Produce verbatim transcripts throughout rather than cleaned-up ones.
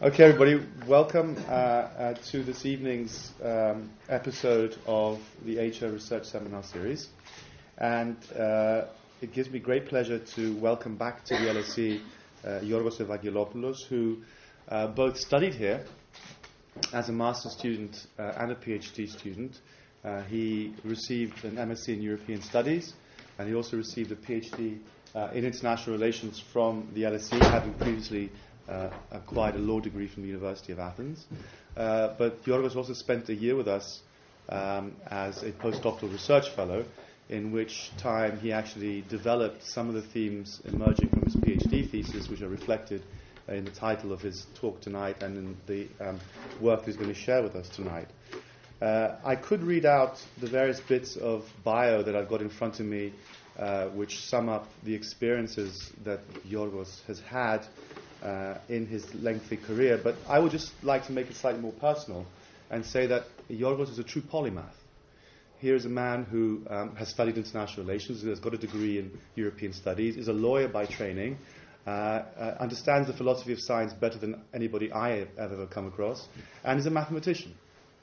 Okay, everybody, welcome uh, uh, to this evening's um, episode of the H O Research Seminar Series. And uh, it gives me great pleasure to welcome back to the L S E uh, Yorgos Evangelopoulos, who uh, both studied here as a master's student uh, and a PhD student. Uh, he received an M S c in European Studies, and he also received a PhD uh, in International Relations from the L S E, having previously Uh, acquired a law degree from the University of Athens. Uh, but Yorgos also spent a year with us um, as a postdoctoral research fellow, in which time he actually developed some of the themes emerging from his PhD thesis, which are reflected uh, in the title of his talk tonight and in the um, work he's going to share with us tonight. Uh, I could read out the various bits of bio that I've got in front of me, uh, which sum up the experiences that Yorgos has had Uh, in his lengthy career, but I would just like to make it slightly more personal and say that Yorgos is a true polymath. Here is a man who um, has studied international relations, who has got a degree in European studies, is a lawyer by training, uh, uh, understands the philosophy of science better than anybody I have ever come across, and is a mathematician.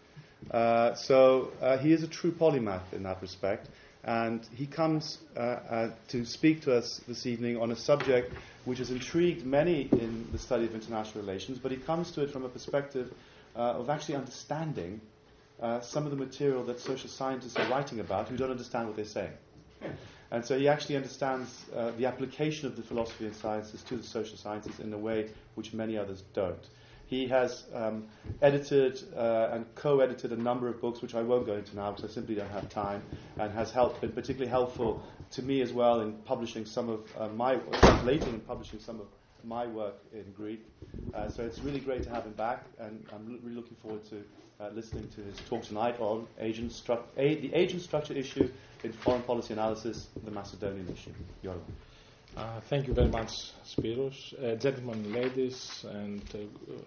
Uh, so uh, he is a true polymath in that respect. And he comes uh, uh, to speak to us this evening on a subject which has intrigued many in the study of international relations, but he comes to it from a perspective uh, of actually understanding uh, some of the material that social scientists are writing about who don't understand what they're saying. And so he actually understands uh, the application of the philosophy and sciences to the social sciences in a way which many others don't. He has um, edited uh, and co-edited a number of books, which I won't go into now because I simply don't have time, and has helped, been particularly helpful to me as well in publishing some of uh, my, translating and publishing some of my work in Greek. Uh, so it's really great to have him back, and I'm l- really looking forward to uh, listening to his talk tonight on agent stru- a- the agent structure issue in foreign policy analysis, the Macedonian issue. Yorgos. Uh, thank you very much, Spiros. Uh, gentlemen, ladies, and uh,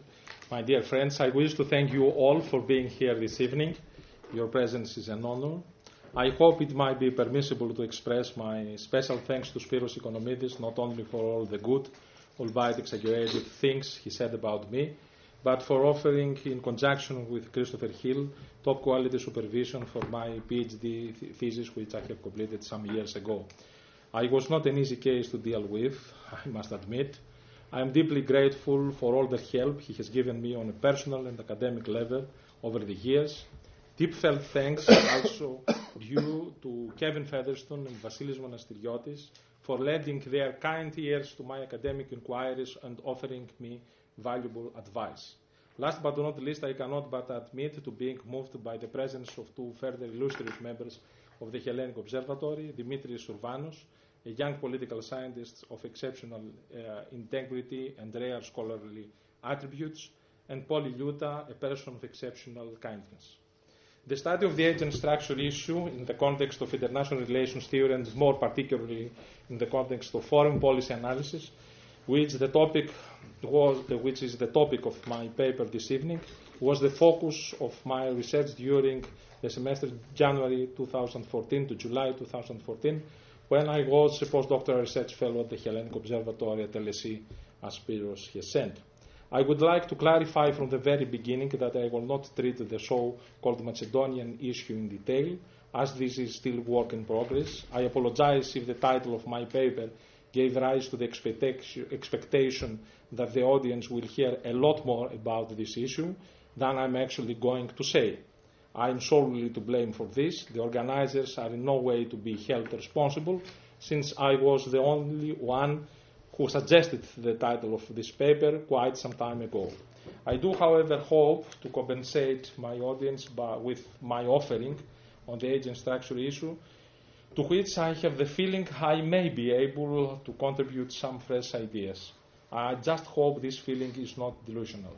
my dear friends, I wish to thank you all for being here this evening. Your presence is an honor. I hope it might be permissible to express my special thanks to Spiros Economidis, not only for all the good, albeit exaggerated things he said about me, but for offering, in conjunction with Christopher Hill, top quality supervision for my PhD th- thesis, which I have completed some years ago. I was not an easy case to deal with, I must admit. I am deeply grateful for all the help he has given me on a personal and academic level over the years. Deep felt thanks also due to Kevin Featherstone and Vasilis Monastiriotis for lending their kind ears to my academic inquiries and offering me valuable advice. Last but not least, I cannot but admit to being moved by the presence of two further illustrious members of the Hellenic Observatory, Dimitris Urvanos, a young political scientist of exceptional uh, integrity and rare scholarly attributes, and Polly Luta, a person of exceptional kindness. The study of the agent structure issue in the context of international relations theory, and more particularly in the context of foreign policy analysis, which the topic was, uh, which is the topic of my paper this evening, was the focus of my research during the semester January twenty fourteen to July twenty fourteen, when I was a postdoctoral research fellow at the Hellenic Observatory at L S E, as Spiros has said. I would like to clarify from the very beginning that I will not treat the so-called Macedonian issue in detail, as this is still work in progress. I apologize if the title of my paper gave rise to the expectation, expectation that the audience will hear a lot more about this issue than I'm actually going to say. I am solely to blame for this. The organizers are in no way to be held responsible, since I was the only one who suggested the title of this paper quite some time ago. I do, however, hope to compensate my audience by, with my offering on the agent structure issue, to which I have the feeling I may be able to contribute some fresh ideas. I just hope this feeling is not delusional.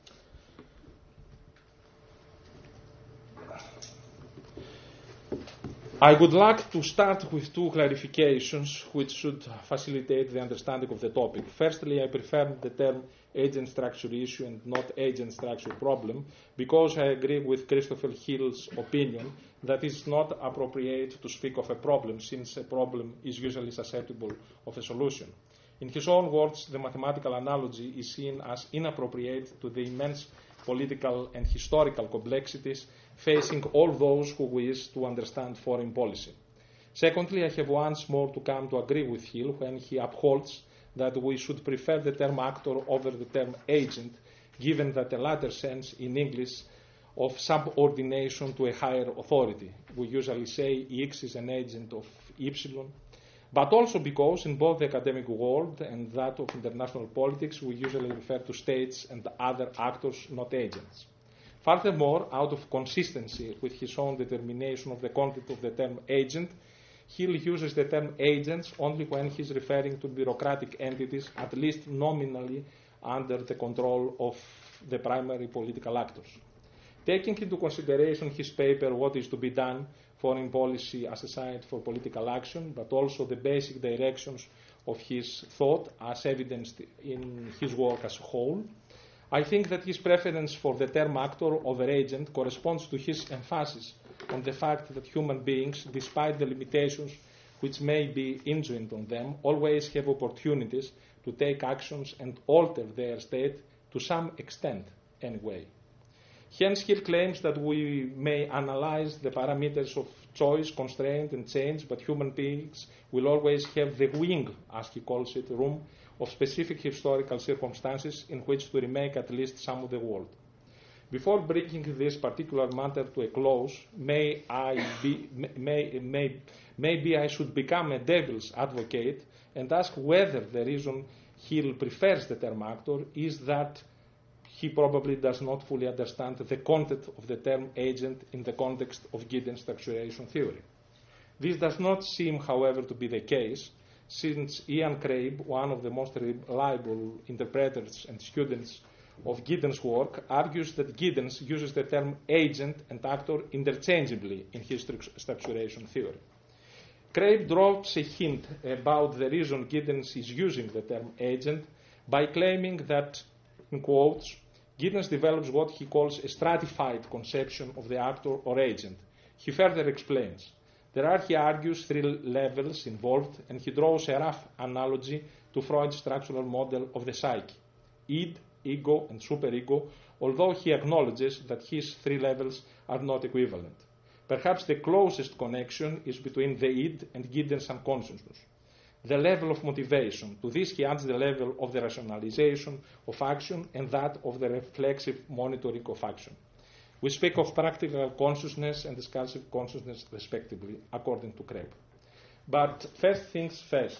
I would like to start with two clarifications which should facilitate the understanding of the topic. Firstly, I prefer the term agent structure issue and not agent structure problem, because I agree with Christopher Hill's opinion that it's not appropriate to speak of a problem, since a problem is usually susceptible of a solution. In his own words, the mathematical analogy is seen as inappropriate to the immense political and historical complexities facing all those who wish to understand foreign policy. Secondly, I have once more to come to agree with Hill when he upholds that we should prefer the term actor over the term agent, given that the latter sense in English of subordination to a higher authority. We usually say X is an agent of Y, but also because in both the academic world and that of international politics, we usually refer to states and other actors, not agents. Furthermore, out of consistency with his own determination of the content of the term agent, Hill uses the term agents only when he is referring to bureaucratic entities, at least nominally under the control of the primary political actors. Taking into consideration his paper, What is to be Done, Foreign Policy as a Site for Political Action, but also the basic directions of his thought as evidenced in his work as a whole, I think that his preference for the term actor over agent corresponds to his emphasis on the fact that human beings, despite the limitations which may be inherent on them, always have opportunities to take actions and alter their state to some extent anyway. Hence, Hill claims that we may analyze the parameters of choice, constraint, and change, but human beings will always have the wing, as he calls it, room of specific historical circumstances in which to remake at least some of the world. Before bringing this particular matter to a close, may I be, may, may, maybe I should become a devil's advocate and ask whether the reason Hill prefers the term actor is that he probably does not fully understand the content of the term agent in the context of Giddens structuration theory. This does not seem, however, to be the case, since Ian Crabb, one of the most reliable interpreters and students of Giddens' work, argues that Giddens uses the term agent and actor interchangeably in his structuration theory. Crabb drops a hint about the reason Giddens is using the term agent by claiming that, in quotes, Giddens develops what he calls a stratified conception of the actor or agent. He further explains. There are, he argues, three levels involved, and he draws a rough analogy to Freud's structural model of the psyche, id, ego, and superego, although he acknowledges that his three levels are not equivalent. Perhaps the closest connection is between the id and Giddens' unconsciousness. The level of motivation. To this he adds the level of the rationalization of action and that of the reflexive monitoring of action. We speak of practical consciousness and discursive consciousness respectively, according to Crabb. But first things first.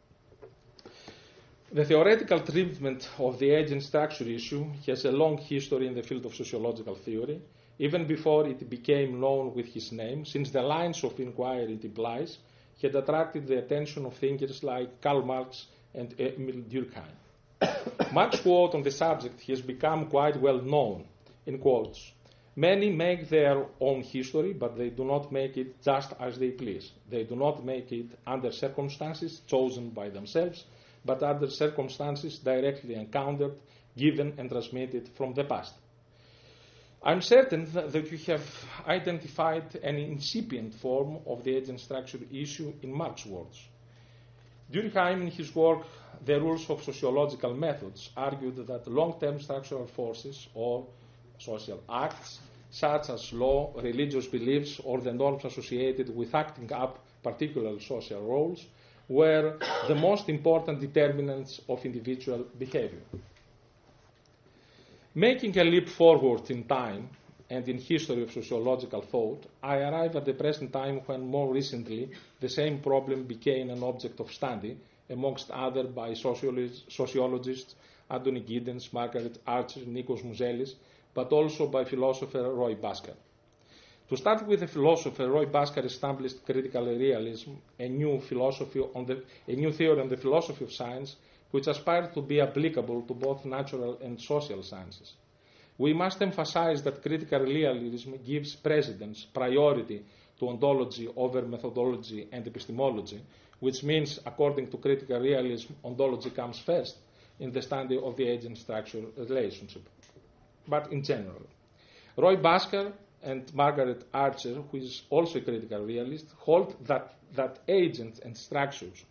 The theoretical treatment of the agent structure issue has a long history in the field of sociological theory, even before it became known with his name, since the lines of inquiry it implies had attracted the attention of thinkers like Karl Marx and Emil Durkheim. Much quote on the subject has become quite well known, in quotes. Many make their own history, but they do not make it just as they please. They do not make it under circumstances chosen by themselves, but under circumstances directly encountered, given and transmitted from the past. I'm certain that you have identified an incipient form of the agent structure issue in Marx's words. Durkheim, in his work The Rules of Sociological Methods, argued that long-term structural forces or social acts, such as law, religious beliefs, or the norms associated with acting up particular social roles, were the most important determinants of individual behavior. Making a leap forward in time and in history of sociological thought, I arrive at the present time when more recently the same problem became an object of study, amongst other by sociologists Anthony Giddens, Margaret Archer, Nikos Mouzelis, but also by philosopher Roy Bhaskar. To start with, the philosopher Roy Bhaskar established critical realism, a new philosophy on the, a new theory on the philosophy of science, which aspired to be applicable to both natural and social sciences. We must emphasize that critical realism gives precedence, priority to ontology over methodology and epistemology, which means, according to critical realism, ontology comes first in the study of the agent-structure relationship. But in general, Roy Bhaskar and Margaret Archer, who is also a critical realist, hold that, that agents and structures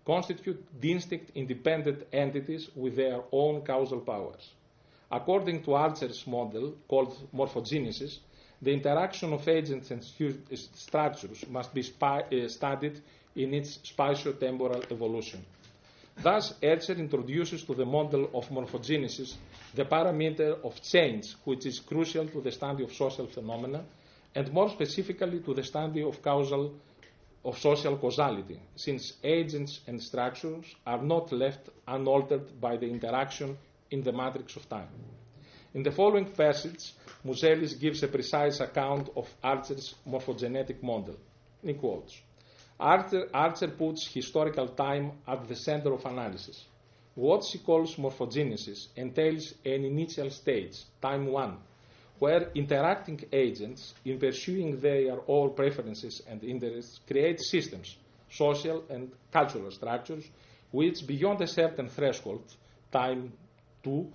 constitute distinct independent entities with their own causal powers. According to Archer's model, called morphogenesis, the interaction of agents and stu- structures must be spi- uh, studied in its spatio-temporal evolution. Thus, Archer introduces to the model of morphogenesis the parameter of change, which is crucial to the study of social phenomena, and more specifically to the study of causal of social causality, since agents and structures are not left unaltered by the interaction in the matrix of time. In the following passage, Muselis gives a precise account of Archer's morphogenetic model. In quotes, Archer, Archer puts historical time at the center of analysis. What she calls morphogenesis entails an initial stage, time one, where interacting agents, in pursuing their own preferences and interests, create systems, social and cultural structures, which, beyond a certain threshold, time two,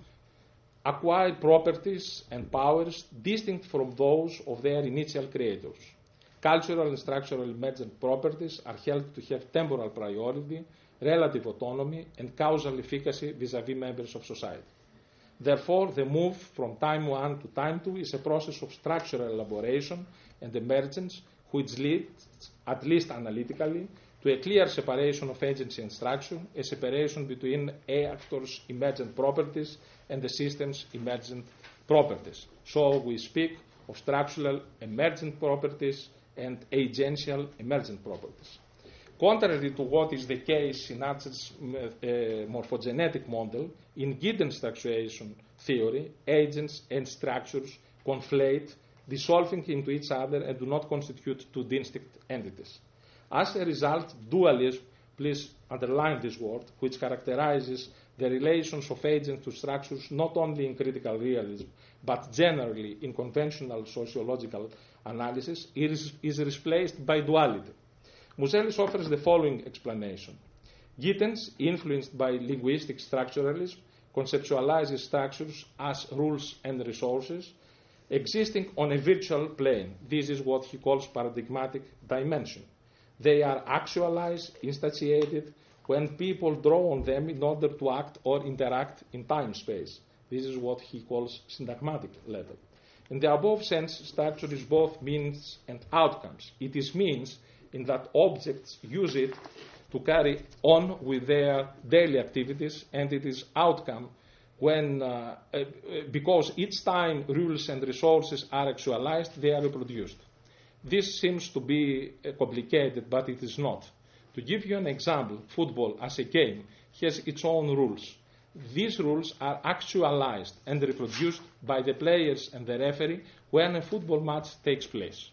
acquire properties and powers distinct from those of their initial creators. Cultural and structural emergent properties are held to have temporal priority, relative autonomy, and causal efficacy vis-à-vis members of society. Therefore, the move from time one to time two is a process of structural elaboration and emergence which leads, at least analytically, to a clear separation of agency and structure, a separation between actors' emergent properties and the system's emergent properties. So we speak of structural emergent properties and agential emergent properties. Contrary to what is the case in Archer's uh, morphogenetic model, in Giddens structuration theory, agents and structures conflate, dissolving into each other and do not constitute two distinct entities. As a result, dualism, please underline this word, which characterizes the relations of agents to structures not only in critical realism, but generally in conventional sociological analysis, is, is replaced by duality. Muselis offers the following explanation. Giddens, influenced by linguistic structuralism, conceptualizes structures as rules and resources existing on a virtual plane. This is what he calls paradigmatic dimension. They are actualized, instantiated, when people draw on them in order to act or interact in time-space. This is what he calls syntagmatic level. In the above sense, structure is both means and outcomes. It is means in that objects use it to carry on with their daily activities, and it is outcome when, uh, uh, because each time rules and resources are actualized, they are reproduced. This seems to be uh, complicated, but it is not. To give you an example, football as a game has its own rules. These rules are actualized and reproduced by the players and the referee when a football match takes place.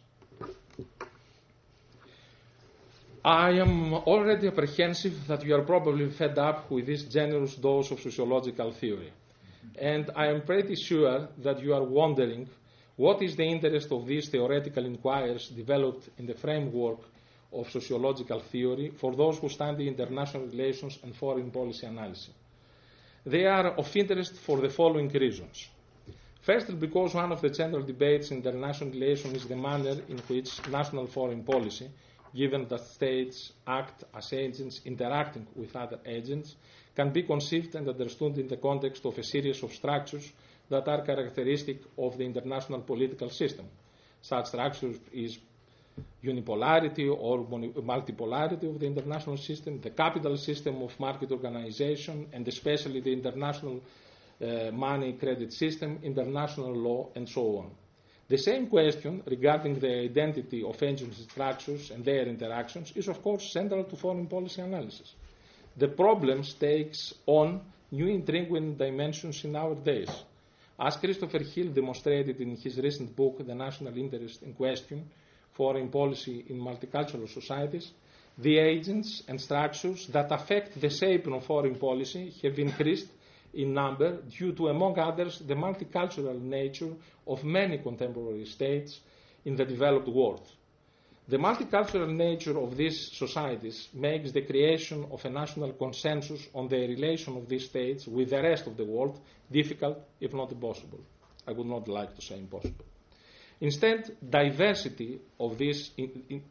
I am already apprehensive that you are probably fed up with this generous dose of sociological theory. And I am pretty sure that you are wondering what is the interest of these theoretical inquiries developed in the framework of sociological theory for those who study international relations and foreign policy analysis. They are of interest for the following reasons. Firstly, because one of the central debates in international relations is the manner in which national foreign policy, given that states act as agents interacting with other agents, can be conceived and understood in the context of a series of structures that are characteristic of the international political system. Such structures is unipolarity or multipolarity of the international system, the capital system of market organization, and especially the international uh, money credit system, international law, and so on. The same question regarding the identity of agency structures and their interactions is, of course, central to foreign policy analysis. The problem takes on new intriguing dimensions in our days. As Christopher Hill demonstrated in his recent book, The National Interest in Question, Foreign Policy in Multicultural Societies, the agents and structures that affect the shaping of foreign policy have increased in number due to, among others, the multicultural nature of many contemporary states in the developed world. The multicultural nature of these societies makes the creation of a national consensus on the relation of these states with the rest of the world difficult, if not impossible. I would not like to say impossible. Instead, diversity of these in, in,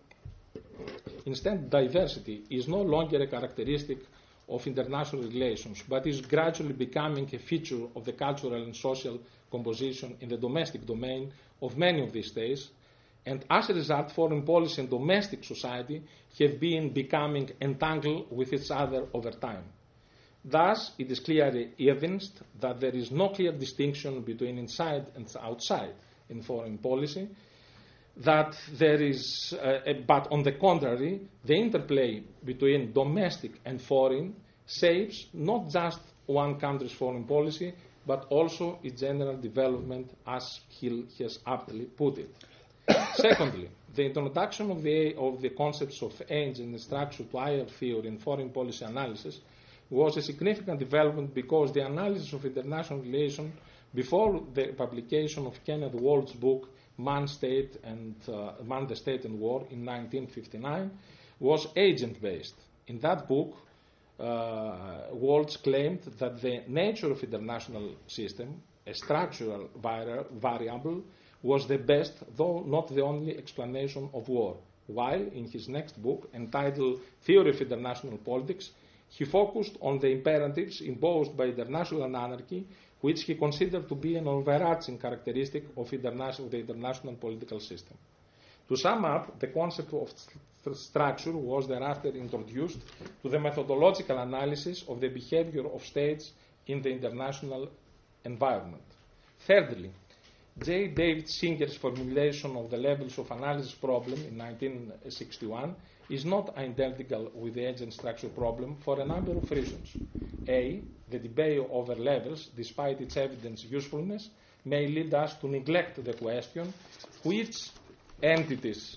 Instead, diversity is no longer a characteristic of international relations, but is gradually becoming a feature of the cultural and social composition in the domestic domain of many of these states, and as a result, foreign policy and domestic society have been becoming entangled with each other over time. Thus, it is clearly evidenced that there is no clear distinction between inside and outside in foreign policy, that there is, uh, a, but on the contrary, the interplay between domestic and foreign shapes not just one country's foreign policy, but also its general development, as Hill has aptly put it. Secondly, the introduction of the, of the concepts of age and structure to higher theory in foreign policy analysis was a significant development because the analysis of international relations before the publication of Kenneth Walt's book Man, State and, uh, Man, the State and War in nineteen fifty-nine was agent-based. In that book, uh, Waltz claimed that the nature of international system, a structural vari- variable, was the best, though not the only explanation of war, while in his next book, entitled Theory of International Politics, he focused on the imperatives imposed by international anarchy, which he considered to be an overarching characteristic of international, the international political system. To sum up, the concept of st- structure was thereafter introduced to the methodological analysis of the behavior of states in the international environment. Thirdly, J. David Singer's formulation of the levels of analysis problem in nineteen sixty-one is not identical with the agent structure problem for a number of reasons. A. The debate over levels, despite its evident usefulness, may lead us to neglect the question which entities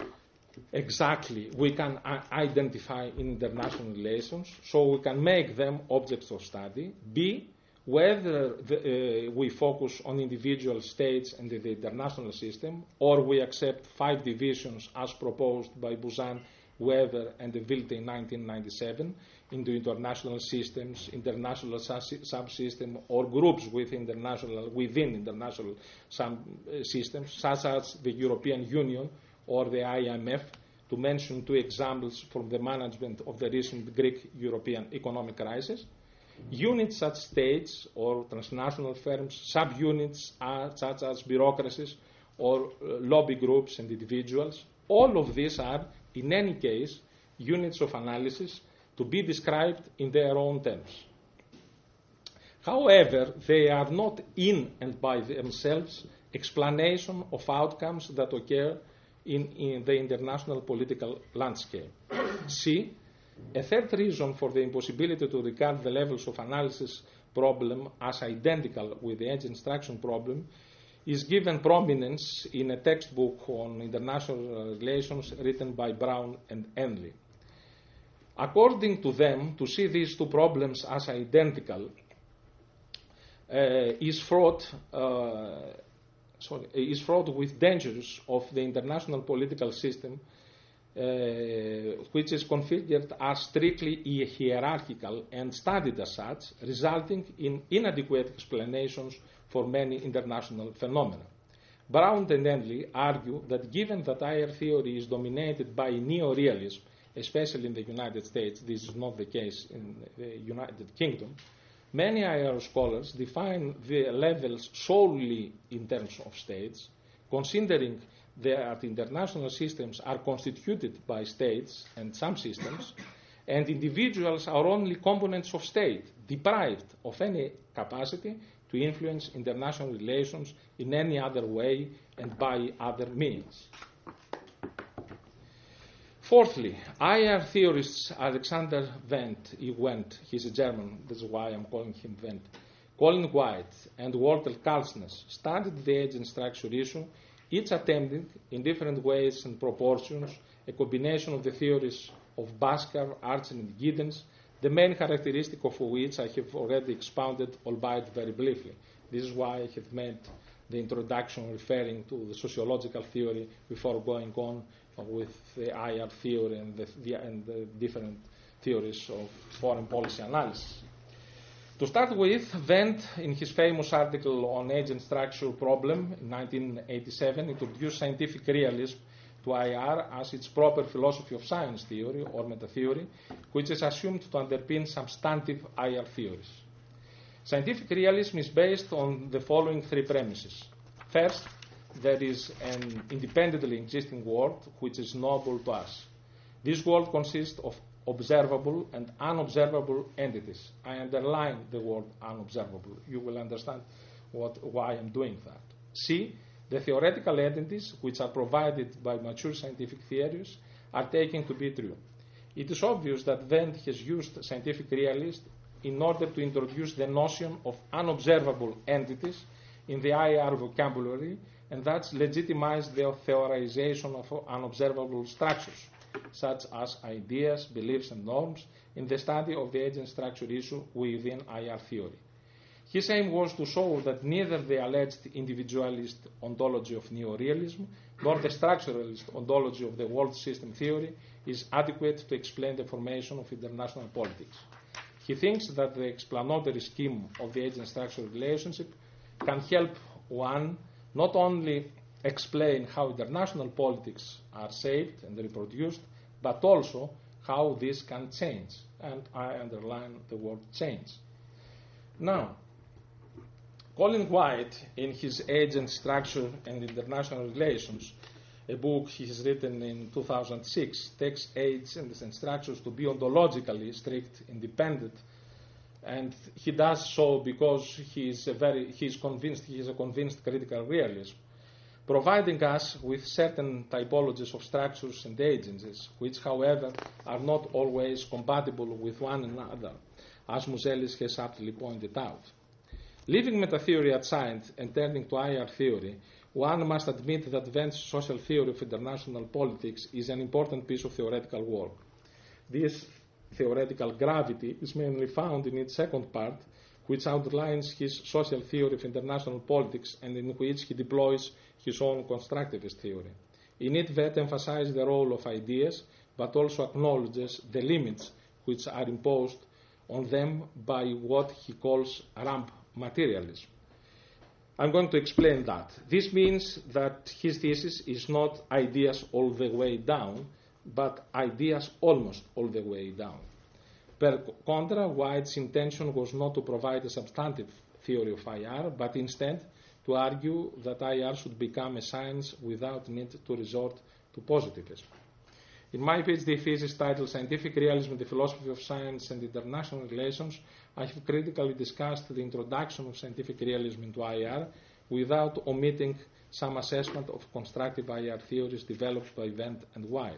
exactly we can identify in international relations, so we can make them objects of study. B. Whether the, uh, we focus on individual states and the, the international system, or we accept five divisions as proposed by Buzan, Weber, and De Wilte in nineteen ninety-seven into international systems, international subsystems, or groups within international, within international sub, uh, systems, such as the European Union or the I M F, to mention two examples from the management of the recent Greek European economic crisis. Units such states or transnational firms, subunits are, such as bureaucracies or uh, lobby groups and individuals, all of these are, in any case, units of analysis to be described in their own terms. However, they are not in and by themselves explanation of outcomes that occur in, in the international political landscape. C. A third reason for the impossibility to regard the levels of analysis problem as identical with the agent structure problem is given prominence in a textbook on international relations written by Brown and Henley. According to them, to see these two problems as identical uh, is fraught uh, sorry, is fraught with dangers of the international political system, Uh, which is configured as strictly hierarchical and studied as such, resulting in inadequate explanations for many international phenomena. Brown and Henley argue that given that higher theory is dominated by neo-realism, especially in the United States, this is not the case in the United Kingdom, many higher scholars define the levels solely in terms of states, considering that international systems are constituted by states and some systems, and individuals are only components of state, deprived of any capacity to influence international relations in any other way and by other means. Fourthly, higher theorists Alexander Wendt, he Wendt, he's a German, that's why I'm calling him Wendt, Colin White, and Walter Kalsnes studied the agent structure issue, each attempting, in different ways and proportions, a combination of the theories of Bhaskar, Archer, and Giddens, the main characteristic of which I have already expounded, albeit very briefly. This is why I have made the introduction referring to the sociological theory before going on with the I R theory and the, the, and the different theories of foreign policy analysis. To start with, Wendt, in his famous article on agent structure problem in nineteen eighty-seven, introduced scientific realism to I R as its proper philosophy of science theory or meta-theory, which is assumed to underpin substantive I R theories. Scientific realism is based on the following three premises. First, there is an independently existing world which is knowable to us. This world consists of observable and unobservable entities. I underline the word unobservable. You will understand what, why I'm doing that. C, the theoretical entities which are provided by mature scientific theories are taken to be true. It is obvious that Wendt has used scientific realism in order to introduce the notion of unobservable entities in the I R vocabulary, and thus legitimize the theorization of unobservable structures, such as ideas, beliefs, and norms, in the study of the agent structure issue within I R theory. His aim was to show that neither the alleged individualist ontology of neorealism nor the structuralist ontology of the world system theory is adequate to explain the formation of international politics. He thinks that the explanatory scheme of the agent structure relationship can help one not only explain how international politics are shaped and reproduced, but also how this can change. And I underline the word change. Now, Colin White, in his Agent Structure and International Relations, a book he has written in two thousand six, takes agents and structures to be ontologically strict, independent, and he does so because he is a very he is convinced he is a convinced critical realism, providing us with certain typologies of structures and agencies, which, however, are not always compatible with one another, as Muselis has aptly pointed out. Leaving meta-theory aside and turning to I R theory, one must admit that Wendt's social theory of international politics is an important piece of theoretical work. This theoretical gravity is mainly found in its second part, which outlines his social theory of international politics and in which he deploys his own constructivist theory. In it, Wendt emphasizes the role of ideas, but also acknowledges the limits which are imposed on them by what he calls ramp materialism. I'm going to explain that. This means that his thesis is not ideas all the way down, but ideas almost all the way down. Per contra, White's intention was not to provide a substantive theory of I R, but instead to argue that I R should become a science without need to resort to positivism. In my PhD thesis titled Scientific Realism, the Philosophy of Science and International Relations, I have critically discussed the introduction of scientific realism into I R without omitting some assessment of constructive I R theories developed by Wendt and White.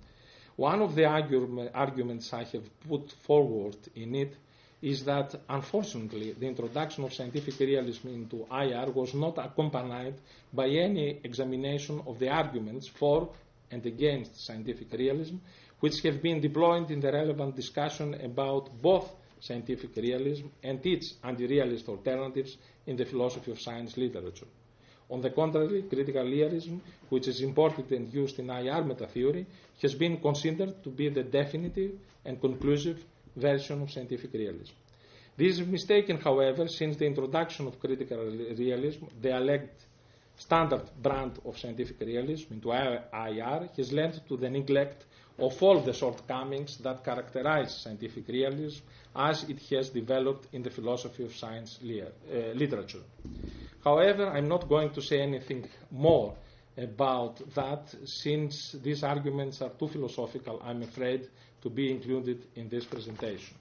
One of the argu- arguments I have put forward in it is that, unfortunately, the introduction of scientific realism into I R was not accompanied by any examination of the arguments for and against scientific realism, which have been deployed in the relevant discussion about both scientific realism and its anti-realist alternatives in the philosophy of science literature. On the contrary, critical realism, which is imported and used in I R meta-theory, has been considered to be the definitive and conclusive version of scientific realism. This is mistaken, however, since the introduction of critical realism, the alleged standard brand of scientific realism into I R has led to the neglect of all the shortcomings that characterize scientific realism as it has developed in the philosophy of science li- uh, literature. However, I'm not going to say anything more about that, since these arguments are too philosophical, I'm afraid, to be included in this presentation.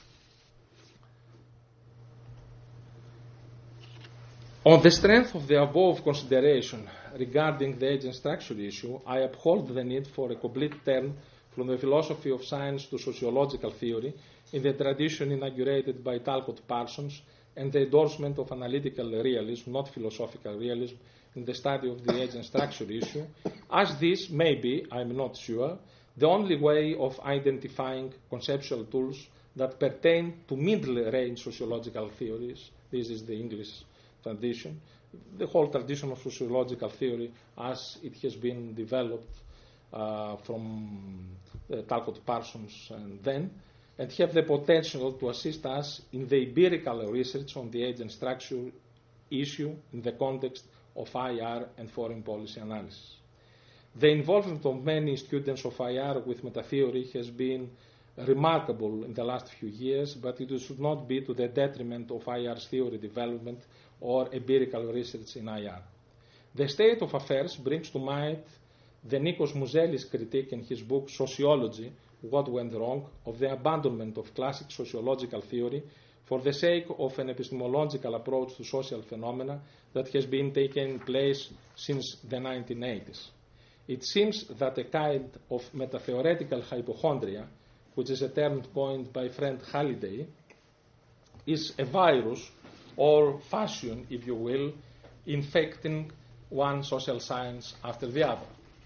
On the strength of the above consideration regarding the agent structure issue, I uphold the need for a complete turn from the philosophy of science to sociological theory in the tradition inaugurated by Talcott Parsons and the endorsement of analytical realism, not philosophical realism, in the study of the agent structure issue, as this may be, I'm not sure, the only way of identifying conceptual tools that pertain to middle-range sociological theories. This is the English tradition, the whole tradition of sociological theory as it has been developed uh, from uh, Talcott Parsons and then, and have the potential to assist us in the empirical research on the agent structure issue in the context of I R and foreign policy analysis. The involvement of many students of I R with metatheory has been remarkable in the last few years, but it should not be to the detriment of I R's theory development or empirical research in I R. The state of affairs brings to mind the Nikos Mouzelis critique in his book Sociology, What Went Wrong, of the abandonment of classic sociological theory for the sake of an epistemological approach to social phenomena that has been taking place since the nineteen eighties. It seems that a kind of metatheoretical hypochondria, which is a term coined by friend Halliday, is a virus or fashion, if you will, infecting one social science after the other.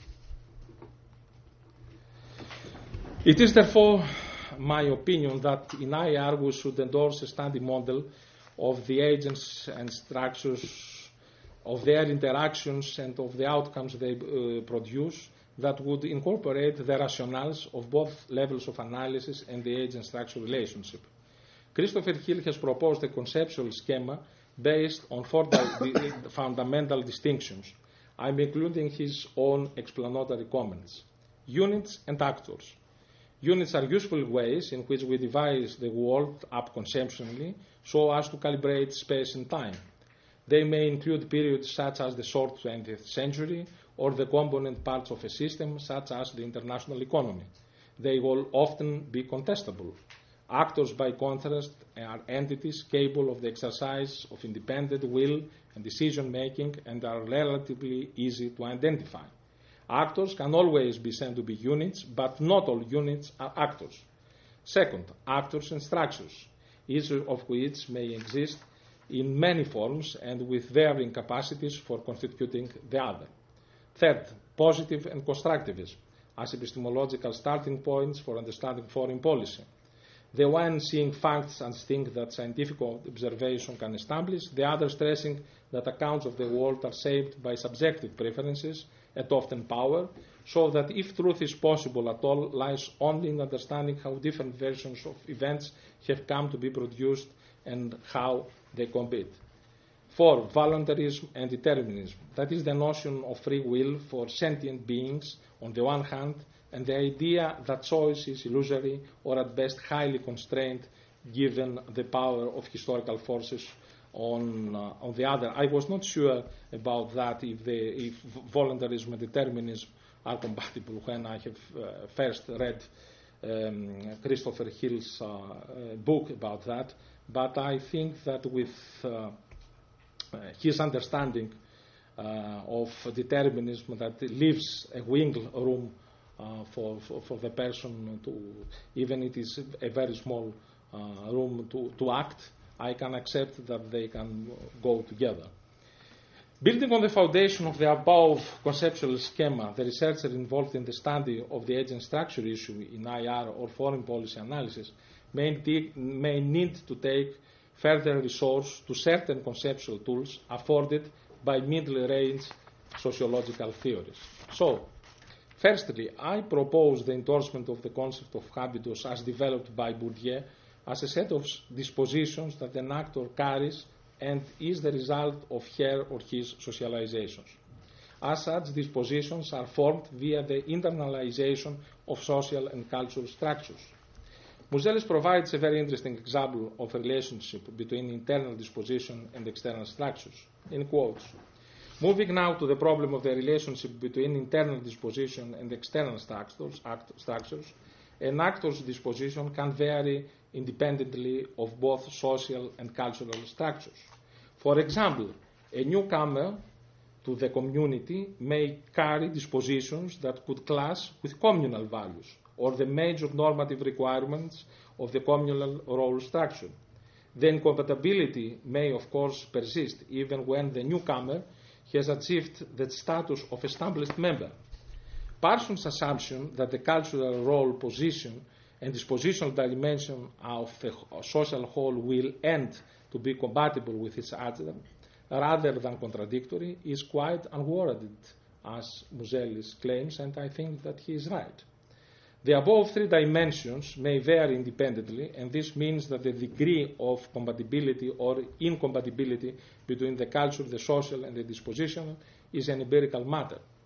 It is therefore my opinion that in I R we should endorse a study model of the agents and structures, of their interactions and of the outcomes they uh, produce, that would incorporate the rationales of both levels of analysis and the agent-structure relationship. Christopher Hill has proposed a conceptual schema based on four di- fundamental distinctions. I'm including his own explanatory comments. Units and actors. Units are useful ways in which we devise the world up conceptually so as to calibrate space and time. They may include periods such as the short twentieth century or the component parts of a system such as the international economy. They will often be contestable. Actors, by contrast, are entities capable of the exercise of independent will and decision-making and are relatively easy to identify. Actors can always be said to be units, but not all units are actors. Second, actors and structures, each of which may exist in many forms and with varying capacities for constituting the other. Third, positive and constructivism as epistemological starting points for understanding foreign policy. The one seeing facts and things that scientific observation can establish, the other stressing that accounts of the world are shaped by subjective preferences and often power, so that if truth is possible at all, lies only in understanding how different versions of events have come to be produced and how they compete. Four, voluntarism and determinism. That is the notion of free will for sentient beings on the one hand, and the idea that choice is illusory or at best highly constrained given the power of historical forces on, uh, on the other. I was not sure about that, if, the, if voluntarism and determinism are compatible, when I have uh, first read um, Christopher Hill's uh, uh, book about that, but I think that with uh, his understanding uh, of determinism, that leaves a wiggle room uh, for, for, for the person to, even it is a very small uh, room to, to act, I can accept that they can go together. Building on the foundation of the above conceptual schema, the researcher involved in the study of the agent structure issue in I R or foreign policy analysis may, de- may need to take further resource to certain conceptual tools afforded by middle-range sociological theories. So, firstly, I propose the endorsement of the concept of habitus as developed by Bourdieu as a set of dispositions that an actor carries and is the result of her or his socializations. As such, dispositions are formed via the internalization of social and cultural structures. Mouzelis provides a very interesting example of a relationship between internal disposition and external structures, in quotes. Moving now to the problem of the relationship between internal disposition and external structures, act, structures, an actor's disposition can vary independently of both social and cultural structures. For example, a newcomer to the community may carry dispositions that could clash with communal values or the major normative requirements of the communal role structure. The incompatibility may, of course, persist even when the newcomer has achieved the status of established member. Parsons' assumption that the cultural role, position, and dispositional dimension of a social whole will end to be compatible with each other rather than contradictory is quite unwarranted, as Mouzelis claims, and I think that he is right. The above three dimensions may vary independently, and this means that the degree of compatibility or incompatibility between the culture, the social, and the dispositional is an empirical matter.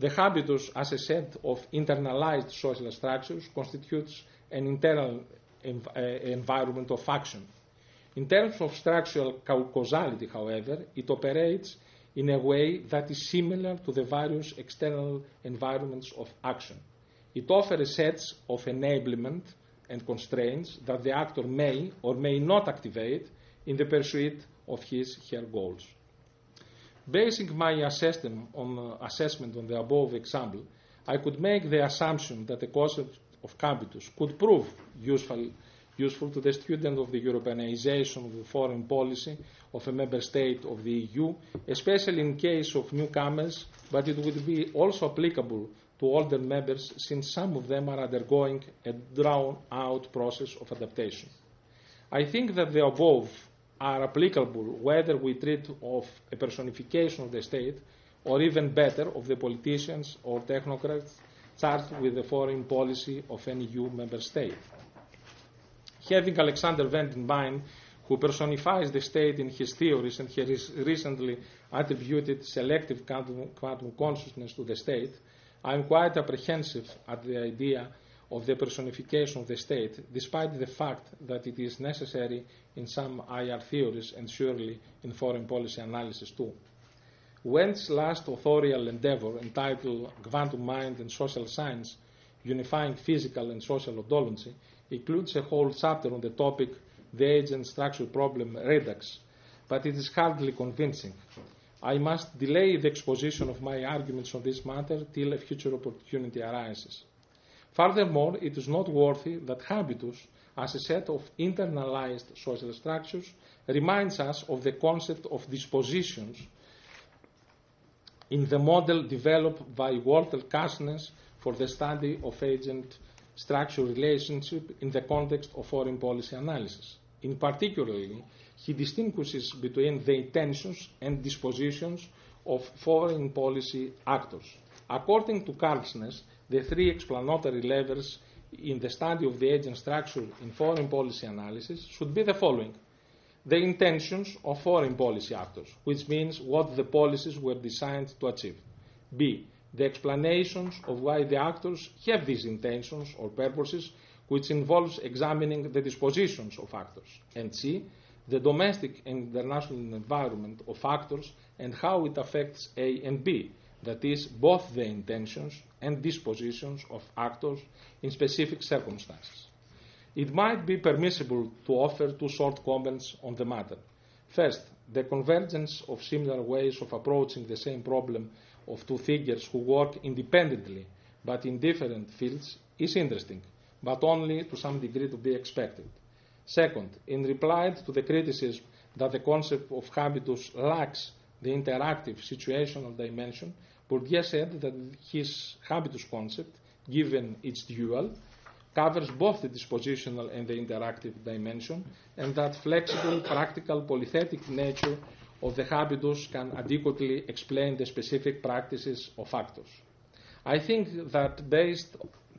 The habitus as a set of internalized social structures constitutes an internal env uh, environment of action. In terms of structural causality, however, it operates in a way that is similar to the various external environments of action. It offers sets of enablement and constraints that the actor may or may not activate in the pursuit of his or her goals. Basing my assessment on, uh, assessment on the above example, I could make the assumption that the concept of habitus could prove useful, useful to the student of the Europeanization of the foreign policy of a member state of the E U, especially in case of newcomers, but it would be also applicable to older members since some of them are undergoing a drawn-out process of adaptation. I think that the above are applicable whether we treat of a personification of the state or even better of the politicians or technocrats charged with the foreign policy of any E U member state. Having Alexander Wendt in mind, who personifies the state in his theories and he has recently attributed selective quantum, quantum consciousness to the state, I am quite apprehensive at the idea of the personification of the state, despite the fact that it is necessary in some I R theories and surely in foreign policy analysis too. Wendt's last authorial endeavor, entitled Quantum Mind and Social Science, Unifying Physical and Social Ontology, includes a whole chapter on the topic The Agent Structure Problem Redux, but it is hardly convincing. I must delay the exposition of my arguments on this matter till a future opportunity arises. Furthermore, it is noteworthy that habitus, as a set of internalized social structures, reminds us of the concept of dispositions in the model developed by Walter Kastner for the study of agent-structure relationship in the context of foreign policy analysis. In particular, he distinguishes between the intentions and dispositions of foreign policy actors. According to Kastner, the three explanatory levers in the study of the agent structure in foreign policy analysis should be the following. The intentions of foreign policy actors, which means what the policies were designed to achieve. B. The explanations of why the actors have these intentions or purposes, which involves examining the dispositions of actors. And C. The domestic and international environment of actors and how it affects A and B, that is, both the intentions and dispositions of actors in specific circumstances. It might be permissible to offer two short comments on the matter. First, the convergence of similar ways of approaching the same problem of two figures who work independently but in different fields is interesting, but only to some degree to be expected. Second, in reply to the criticism that the concept of habitus lacks the interactive situational dimension, Bourdieu said that his habitus concept, given its dual, covers both the dispositional and the interactive dimension, and that flexible, practical, polythetic nature of the habitus can adequately explain the specific practices of actors. I think that based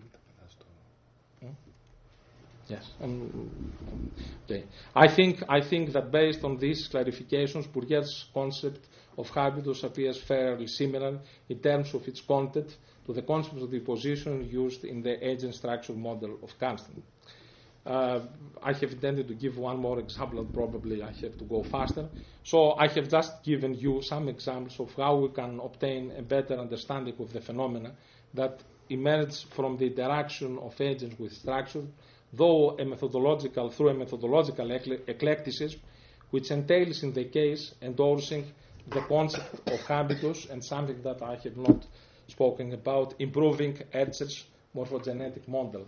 Yes. Um, okay. I think I think that based on these clarifications, Bourdieu's concept of habitus appears fairly similar in terms of its content to the concept of disposition used in the agent structure model of Kastner. Uh, I have intended to give one more example, and probably I have to go faster. So I have just given you some examples of how we can obtain a better understanding of the phenomena that emerge from the interaction of agents with structure, though a methodological, through a methodological eclecticism, which entails in the case endorsing the concept of habitus and something that I have not spoken about, improving Escher's morphogenetic model.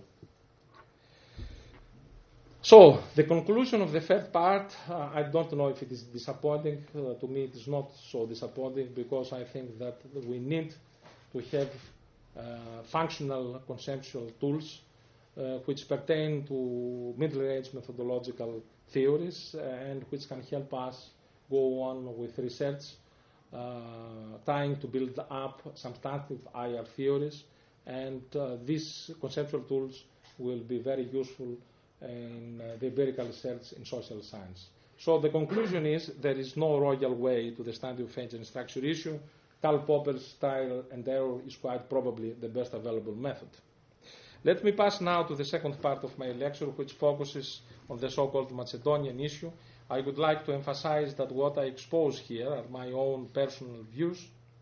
So, the conclusion of the third part, uh, I don't know if it is disappointing. Uh, to me, it is not so disappointing because I think that we need to have uh, functional conceptual tools Uh, which pertain to middle-age methodological theories uh, and which can help us go on with research, uh, trying to build up substantive I R theories, and uh, these conceptual tools will be very useful in uh, the empirical research in social science. So the conclusion is there is no royal way to the study of agent structure issue. Karl Popper's trial and error is quite probably the best available method. Let me pass now to the second part of my lecture, which focuses on the so-called Macedonian issue. I would like to emphasize that what I expose here are my own personal views,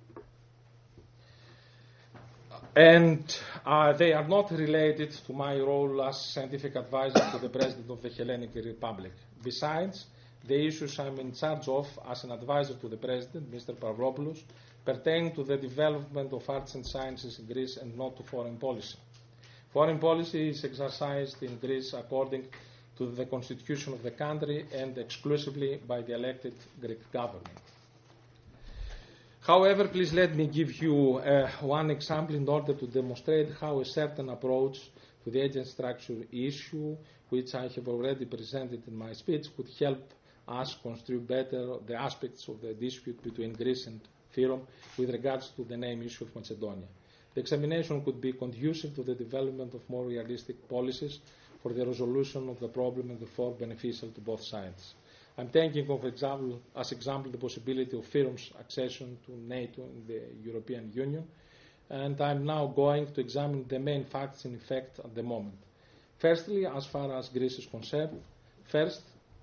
and uh, they are not related to my role as scientific advisor to the President of the Hellenic Republic. Besides, the issues I'm in charge of as an advisor to the President, Mister Pavlopoulos, pertain to the development of arts and sciences in Greece and not to foreign policy. Foreign policy is exercised in Greece according to the constitution of the country and exclusively by the elected Greek government. However, please let me give you uh, one example in order to demonstrate how a certain approach to the agent structure issue, which I have already presented in my speech, could help us construe better the aspects of the dispute between Greece and Fyrom with regards to the name issue of Macedonia. The examination could be conducive to the development of more realistic policies for the resolution of the problem and therefore beneficial to both sides. I'm taking of example, as example the possibility of Fyrom's accession to NATO and the European Union, and I'm now going to examine the main facts in effect at the moment. Firstly, as far as Greece is concerned, first,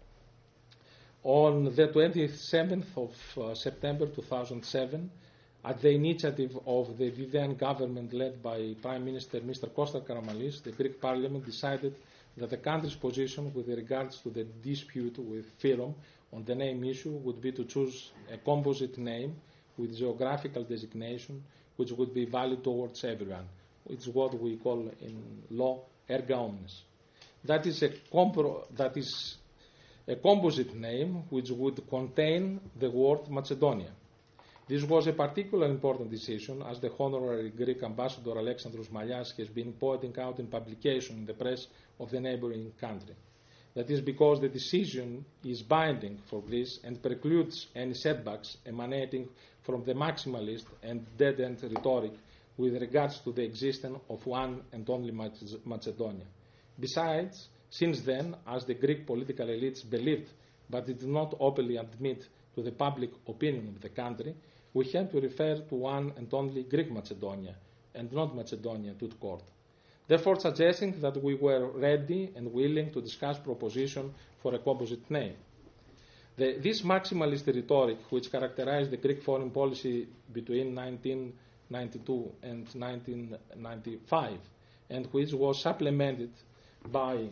on the twenty-seventh of uh, September two thousand seven, at the initiative of the Vivian government led by Prime Minister Mister Kostas Karamanlis, the Greek Parliament decided that the country's position with regards to the dispute with Fyrom on the name issue would be to choose a composite name with geographical designation which would be valid towards everyone. It's what we call in law erga omnes. That is a, compro- that is a composite name which would contain the word Macedonia. This was a particularly important decision, as the honorary Greek ambassador Alexandros Malias has been pointing out in publication in the press of the neighboring country. That is because the decision is binding for Greece and precludes any setbacks emanating from the maximalist and dead-end rhetoric with regards to the existence of one and only Macedonia. Besides, since then, as the Greek political elites believed but did not openly admit to the public opinion of the country, we had to refer to one and only Greek Macedonia, and not Macedonia to the court. Therefore, suggesting that we were ready and willing to discuss proposition for a composite name. The, this maximalist rhetoric, which characterized the Greek foreign policy between nineteen ninety-two and nineteen ninety-five, and which was supplemented by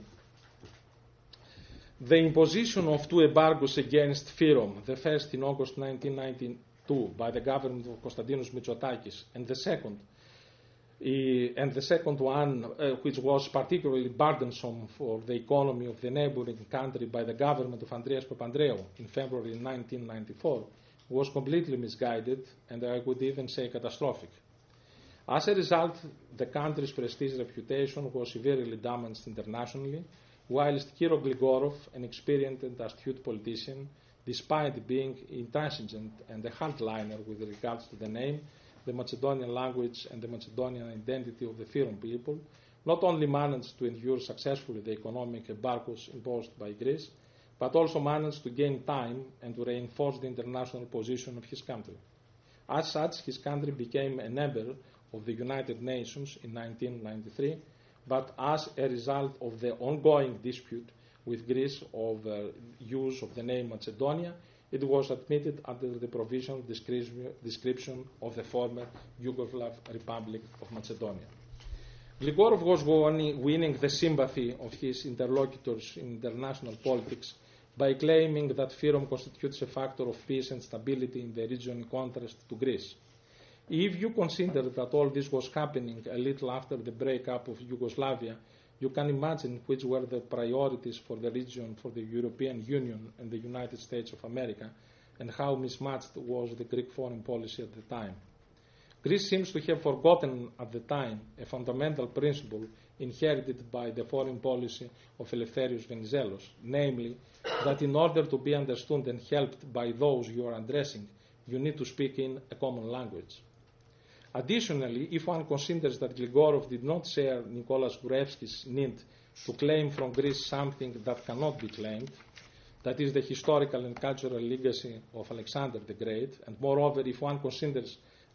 the imposition of two embargoes against Fyrom, the first in August nineteen ninety-two by the government of Konstantinos Mitsotakis, and the second, uh, and the second one, uh, which was particularly burdensome for the economy of the neighboring country by the government of Andreas Papandreou in February nineteen ninety-four, was completely misguided and I would even say catastrophic. As a result, the country's prestige reputation was severely damaged internationally, whilst Kiro Gligorov, an experienced and astute politician, despite being intransigent and a hardliner with regards to the name, the Macedonian language and the Macedonian identity of the Fyrom people, not only managed to endure successfully the economic embargoes imposed by Greece, but also managed to gain time and to reinforce the international position of his country. As such, his country became a member of the United Nations in nineteen ninety-three, but as a result of the ongoing dispute with Greece over use of the name Macedonia, it was admitted under the provisional description of the former Yugoslav Republic of Macedonia. Gligorov was winning the sympathy of his interlocutors in international politics by claiming that Fyrom constitutes a factor of peace and stability in the region in contrast to Greece. If you consider that all this was happening a little after the breakup of Yugoslavia, you can imagine which were the priorities for the region, for the European Union and the United States of America, and how mismatched was the Greek foreign policy at the time. Greece seems to have forgotten at the time a fundamental principle inherited by the foreign policy of Eleftherios Venizelos, namely that in order to be understood and helped by those you are addressing, you need to speak in a common language. Additionally, if one considers that Gligorov did not share Nicholas Gruevski's need to claim from Greece something that cannot be claimed, that is the historical and cultural legacy of Alexander the Great, and moreover, if one considers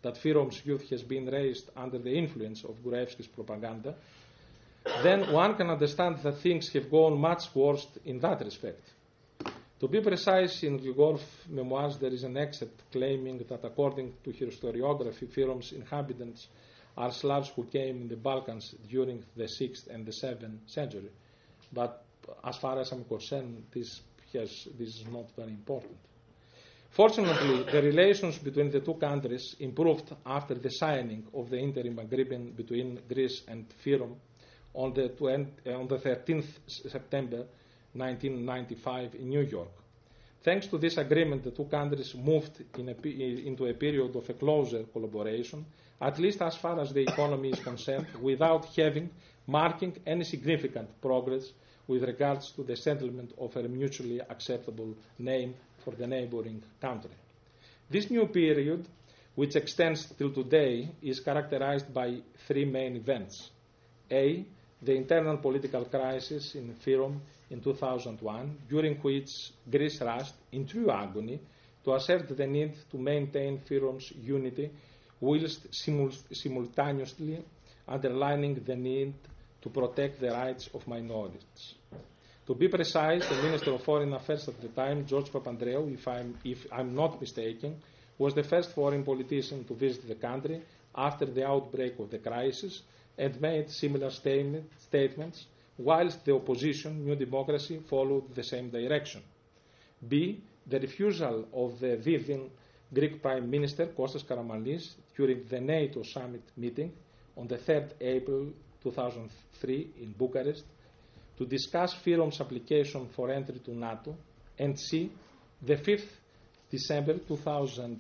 that Fyrom's youth has been raised under the influence of Gruevski's propaganda, then one can understand that things have gone much worse in that respect. To be precise, in Grigor's memoirs there is an excerpt claiming that according to her historiography, Fyrom's inhabitants are Slavs who came in the Balkans during the sixth and the seventh century. But as far as I'm concerned, this, has, this is not very important. Fortunately, the relations between the two countries improved after the signing of the interim agreement between Greece and Fyrom on the, twentieth, uh, on the thirteenth of September nineteen ninety-five in New York. Thanks to this agreement, the two countries moved in a, into a period of a closer collaboration, at least as far as the economy is concerned, without having marking any significant progress with regards to the settlement of a mutually acceptable name for the neighboring country. This new period, which extends till today, is characterized by three main events. A. The internal political crisis in Fyrom in two thousand one, during which Greece rushed in true agony to assert the need to maintain Fyrom's unity, whilst simul- simultaneously underlining the need to protect the rights of minorities. To be precise, the Minister of Foreign Affairs at the time, George Papandreou, if I'm, if I'm not mistaken, was the first foreign politician to visit the country after the outbreak of the crisis and made similar statement, statements, whilst the opposition, New Democracy, followed the same direction. B. The refusal of the then Greek Prime Minister, Kostas Karamanlis, during the NATO summit meeting on the third of April two thousand three in Bucharest to discuss Fyrom's application for entry to NATO, and C. The fifth of December two thousand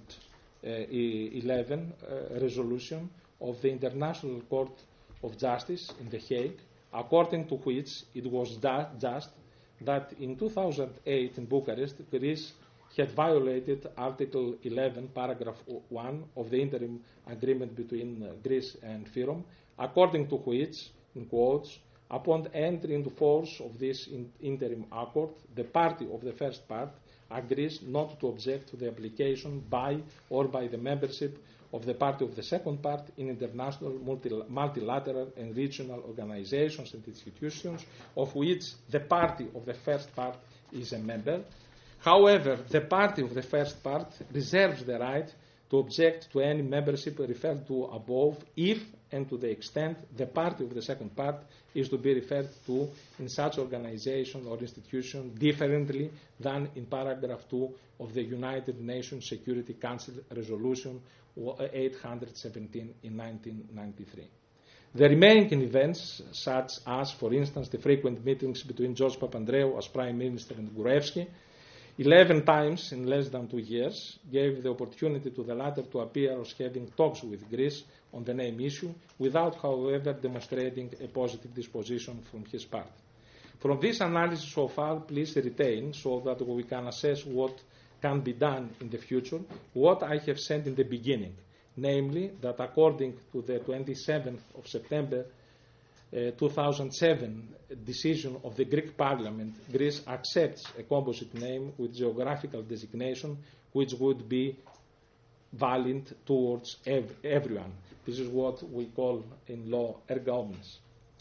eleven uh, resolution of the International Court of Justice in The Hague, according to which it was just that in two thousand eight in Bucharest, Greece had violated Article eleven, Paragraph one of the interim agreement between uh, Greece and Fyrom, according to which, in quotes, upon entry into force of this in interim accord, the party of the first part agrees not to object to the application by or by the membership of the party of the second part in international, multi- multilateral and regional organizations and institutions of which the party of the first part is a member. However, the party of the first part reserves the right to object to any membership referred to above if and to the extent the party of the second part is to be referred to in such organization or institution differently than in paragraph two of the United Nations Security Council Resolution eight hundred seventeen in nineteen ninety-three. The remaining events, such as, for instance, the frequent meetings between George Papandreou as Prime Minister and Gruevski, eleven times in less than two years, gave the opportunity to the latter to appear as having talks with Greece on the name issue, without, however, demonstrating a positive disposition from his part. From this analysis so far, please retain, so that we can assess what can be done in the future, what I have said in the beginning, namely that according to the twenty-seventh of September uh, two thousand seven decision of the Greek Parliament, Greece accepts a composite name with geographical designation which would be valid towards ev- everyone. This is what we call in law erga omnes.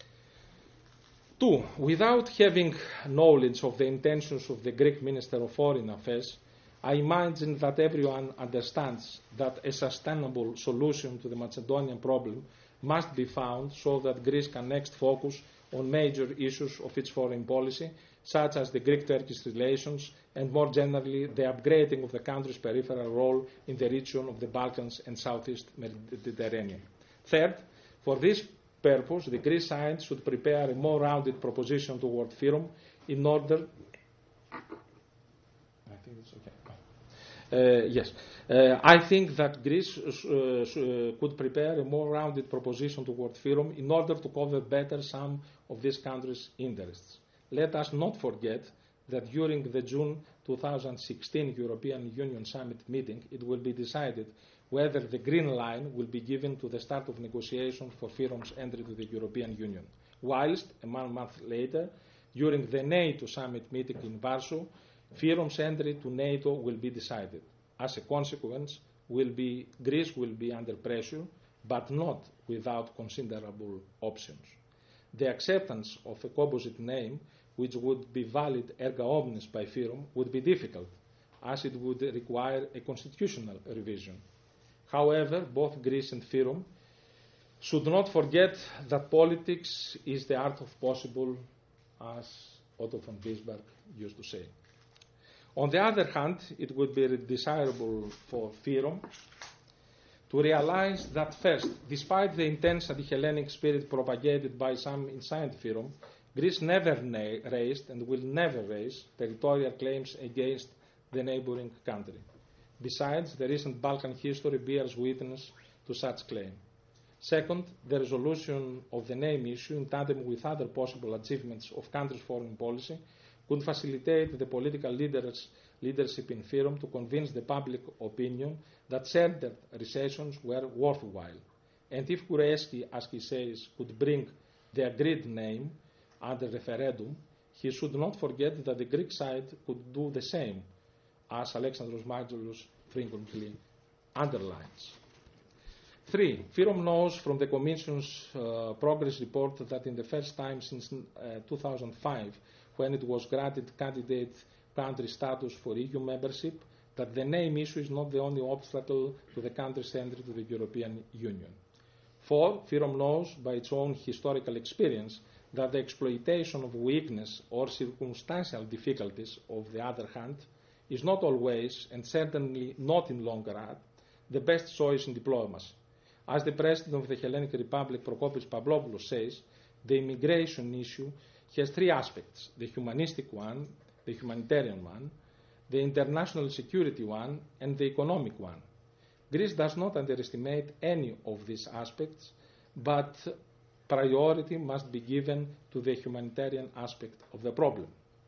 Two, without having knowledge of the intentions of the Greek Minister of Foreign Affairs, I imagine that everyone understands that a sustainable solution to the Macedonian problem must be found so that Greece can next focus on major issues of its foreign policy, such as the Greek-Turkish relations and, more generally, the upgrading of the country's peripheral role in the region of the Balkans and Southeast Mediterranean. Third, for this purpose, the Greek side should prepare a more rounded proposition toward Fyrom in order... I think it's okay. Uh, yes, uh, I think that Greece uh, uh, could prepare a more rounded proposition toward Fyrom in order to cover better some of this country's interests. Let us not forget that during the June two thousand sixteen European Union Summit meeting, it will be decided whether the green line will be given to the start of negotiations for Fyrom's entry to the European Union, whilst a month later, during the NATO Summit meeting in Warsaw, Fyrom's entry to NATO will be decided. As a consequence, will be, Greece will be under pressure, but not without considerable options. The acceptance of a composite name, which would be valid erga omnes by Fyrom, would be difficult, as it would require a constitutional revision. However, both Greece and Fyrom should not forget that politics is the art of possible, as Otto von Bismarck used to say. On the other hand, it would be desirable for Fyrom to realize that first, despite the intense anti-Hellenic spirit propagated by some inside Fyrom, Greece never na- raised and will never raise territorial claims against the neighboring country. Besides, the recent Balkan history bears witness to such claim. Second, the resolution of the name issue in tandem with other possible achievements of country's foreign policy could facilitate the political leaders, leadership in Fyrom to convince the public opinion that certain recessions were worthwhile. And if Kureski, as he says, could bring the agreed name under referendum, he should not forget that the Greek side could do the same, as Alexandros Margelos frequently underlines. Three, Fyrom knows from the Commission's uh, progress report that in the first time since uh, two thousand five, when it was granted candidate country status for E U membership, that the name issue is not the only obstacle to the country's entry to the European Union. Four, Fyrom knows by its own historical experience that the exploitation of weakness or circumstantial difficulties, of the other hand, is not always, and certainly not in long run, the best choice in diplomacy. As the President of the Hellenic Republic, Prokopis Pavlopoulos, says, the immigration issue has three aspects: the humanistic one, the humanitarian one, the international security one, and the economic one. Greece does not underestimate any of these aspects, but priority must be given to the humanitarian aspect of the problem.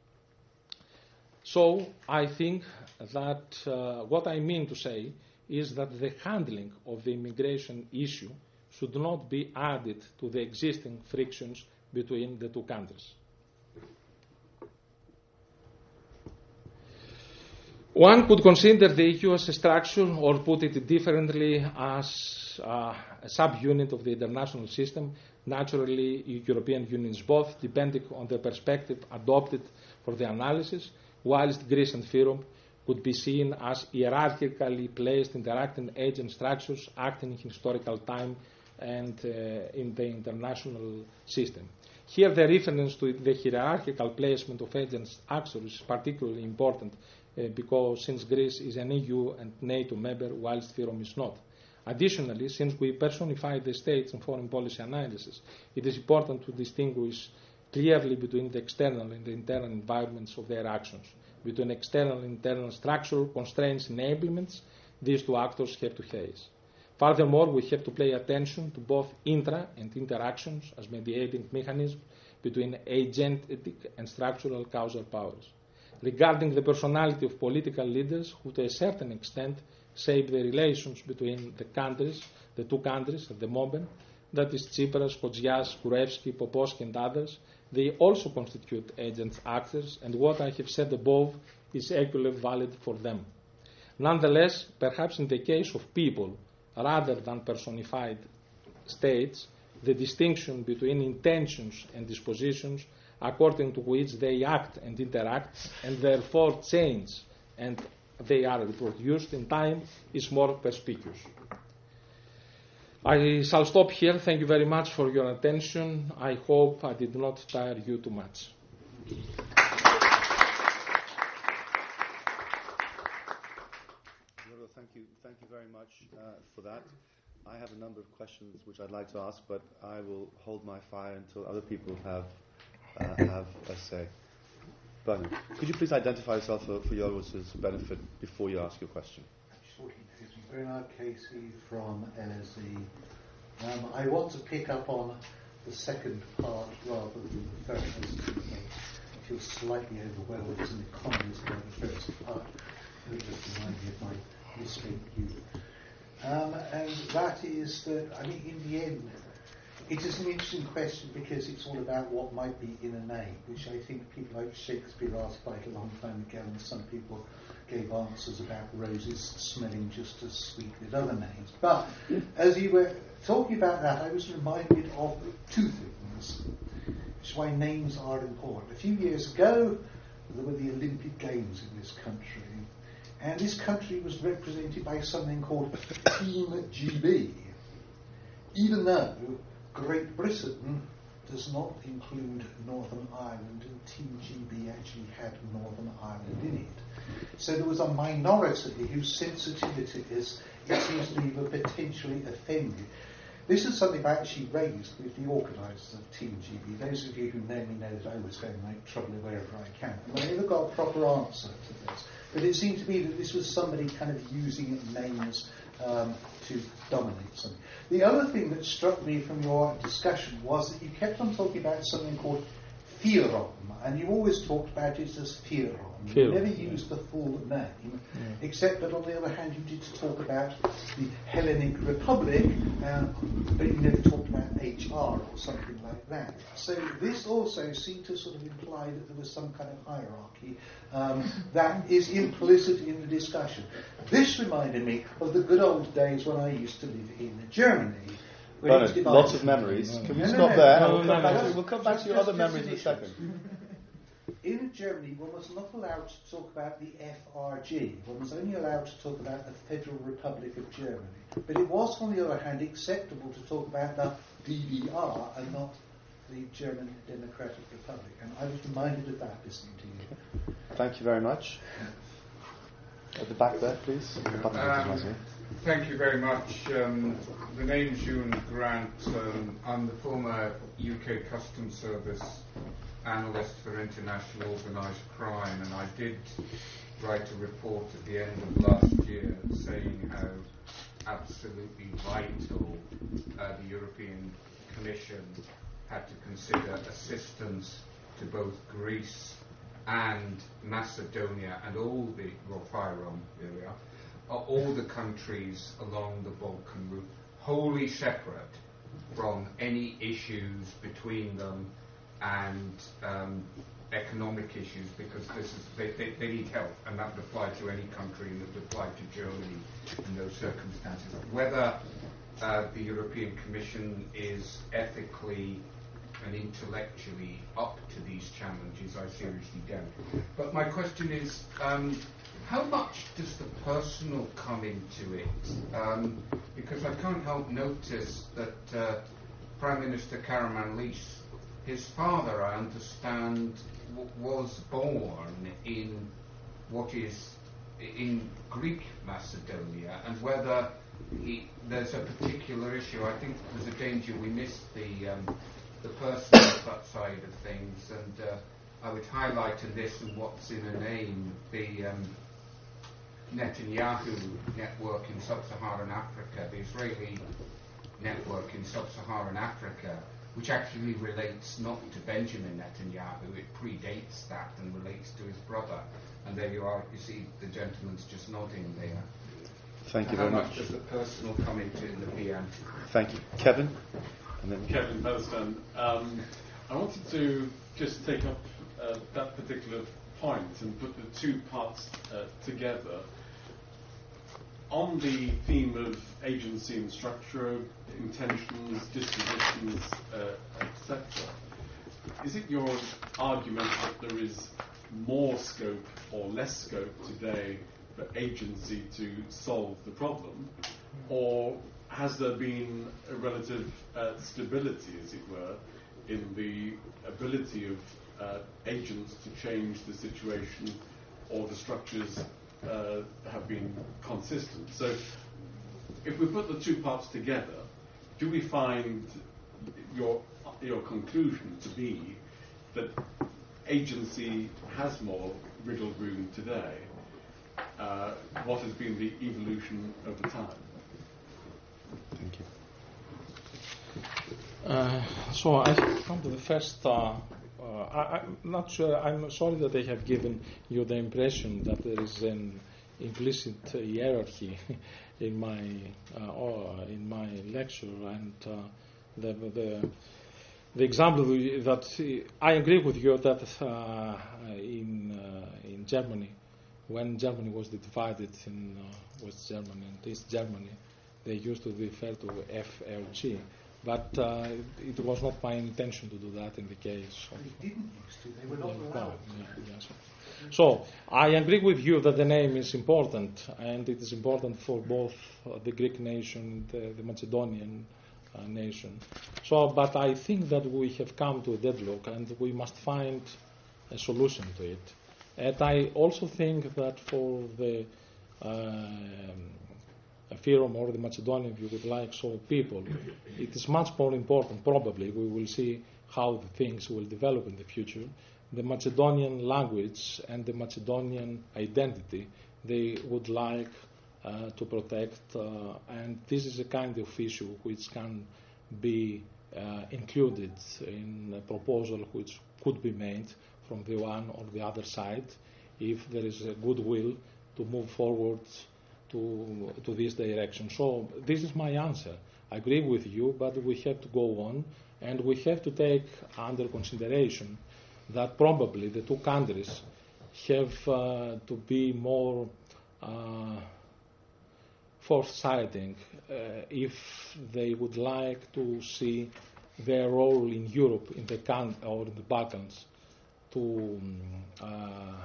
So I think that uh, what I mean to say is that the handling of the immigration issue should not be added to the existing frictions between the two countries. One could consider the E U as a structure, or put it differently, as uh, a subunit of the international system. Naturally, European Union is both, depending on the perspective adopted for the analysis, whilst Greece and Fyrom could be seen as hierarchically placed interacting agent structures acting in historical time and uh, in the international system. Here the reference to the hierarchical placement of agents actors is particularly important uh, because since Greece is an E U and NATO member whilst Fyrom is not. Additionally, since we personify the states in foreign policy analysis, it is important to distinguish clearly between the external and the internal environments of their actions. Between external and internal structural constraints and enablements, these two actors have to face. Furthermore, we have to pay attention to both intra and interactions as mediating mechanisms between agentic and structural causal powers. Regarding the personality of political leaders who to a certain extent shape the relations between the countries, the two countries at the moment, that is Tsipras, Kotsias, Kurevsky, Popovsky and others, they also constitute agents actors, and what I have said above is equally valid for them. Nonetheless, perhaps in the case of people, rather than personified states, the distinction between intentions and dispositions according to which they act and interact and therefore change and they are reproduced in time is more perspicuous. I shall stop here. Thank you very much for your attention. I hope I did not tire you too much. Thank you, thank you very much uh, for that. I have a number of questions which I'd like to ask, but I will hold my fire until other people have uh, have a say. Bernard, could you please identify yourself for, for Yorgos's benefit before you ask your question? Bernard Casey from L S E. Um, I want to pick up on the second part rather than the first. I feel slightly overwhelmed with some economies about the first part. It would just remind me of my mistake youth. Um, and that is that, I mean, in the end, it is an interesting question because it's all about what might be in a name, which I think people like Shakespeare asked quite a long time ago, and some people gave answers about roses smelling just as sweet with other names. But as you were talking about that, I was reminded of two things, which is why names are important. A few years ago, there were the Olympic Games in this country, and this country was represented by something called Team G B, even though Great Britain does not include Northern Ireland, and Team G B actually had Northern Ireland in it. So there was a minority whose sensitivities, it seems to me, were potentially offended. This is something I actually raised with the organisers of Team G B. Those of you who know me know that I always go and make trouble wherever I can. And I never got a proper answer to this. But it seemed to me that this was somebody kind of using names um, to dominate something. The other thing that struck me from your discussion was that you kept on talking about something called Fyrom, and you always talked about it as Fyrom. You never used the full name, yeah. Except that on the other hand you did talk about the Hellenic Republic, uh, but you never talked about H R or something like that. So this also seemed to sort of imply that there was some kind of hierarchy um, that is implicit in the discussion. This reminded me of the good old days when I used to live in Germany. Bernard, lots of memories. Can we no, stop no, no, there? no, we'll, no, come no, back no, to, we'll come back to your just, other just memories in a second. In Germany, one was not allowed to talk about the F R G. One was only allowed to talk about the Federal Republic of Germany. But it was, on the other hand, acceptable to talk about the D D R and not the German Democratic Republic. And I was reminded of that listening to you. Thank you very much. At the back there, please. Um, thank you very much. Um, the name's Ewan Grant. Um, I'm the former U K Customs Service analyst for international organised crime, and I did write a report at the end of last year saying how absolutely vital uh, the European Commission had to consider assistance to both Greece and Macedonia and all the, well, Fyrom, there we are, uh, all the countries along the Balkan route, wholly separate from any issues between them and um, economic issues, because this is they, they, they need help, and that would apply to any country, and it would apply to Germany in those circumstances. Whether uh, the European Commission is ethically and intellectually up to these challenges, I seriously doubt. But my question is, um, how much does the personal come into it? Um, because I can't help notice that uh, Prime Minister Karamanlis, his father, I understand, w- was born in what is in Greek Macedonia, and whether he, there's a particular issue. I think there's a danger we miss the um, the personal side of things, and uh, I would highlight in this and what's in a name the um, Netanyahu network in sub-Saharan Africa, the Israeli network in sub-Saharan Africa, which actually relates not to Benjamin Netanyahu, it predates that and relates to his brother. And there you are, you see the gentleman's just nodding there. Thank you How very much. much. does the personal come into in the P M? Thank you. Kevin? And then Kevin Featherstone. Um, I wanted to just take up uh, that particular point and put the two parts uh, together. On the theme of agency and structure, intentions, dispositions, uh, et cetera, is it your argument that there is more scope or less scope today for agency to solve the problem, or has there been a relative uh, stability, as it were, in the ability of uh, agents to change the situation, or the structures uh, have been consistent? So if we put the two parts together, do we find your your conclusion to be that agency has more wriggle room today? Uh, what has been the evolution over time? Thank you. Uh, so I come to the first. Uh, uh, I, I'm not sure. I'm sorry that I have given you the impression that there is an implicit uh, hierarchy in my uh, or in my lecture, and uh, the, the, the example that I agree with you that uh, in uh, in Germany, when Germany was divided in uh, West Germany and East Germany, they used to refer to F L G. But uh, it was not my intention to do that in the case of... They didn't used to. They were not yeah, allowed. yeah, yes. So I agree with you that the name is important, and it is important for both uh, the Greek nation and the, the Macedonian uh, nation. So, but I think that we have come to a deadlock, and we must find a solution to it. And I also think that for the um, Fyrom or the Macedonian, if you would like, so people, it is much more important, probably, we will see how the things will develop in the future, the Macedonian language and the Macedonian identity they would like uh, to protect, uh, and this is a kind of issue which can be uh, included in a proposal which could be made from the one or the other side if there is a goodwill to move forward to, to this direction. So this is my answer. I agree with you, but we have to go on, and we have to take under consideration that probably the two countries have uh, to be more uh, foresighting uh, if they would like to see their role in Europe, in the can- or in the Balkans, to uh,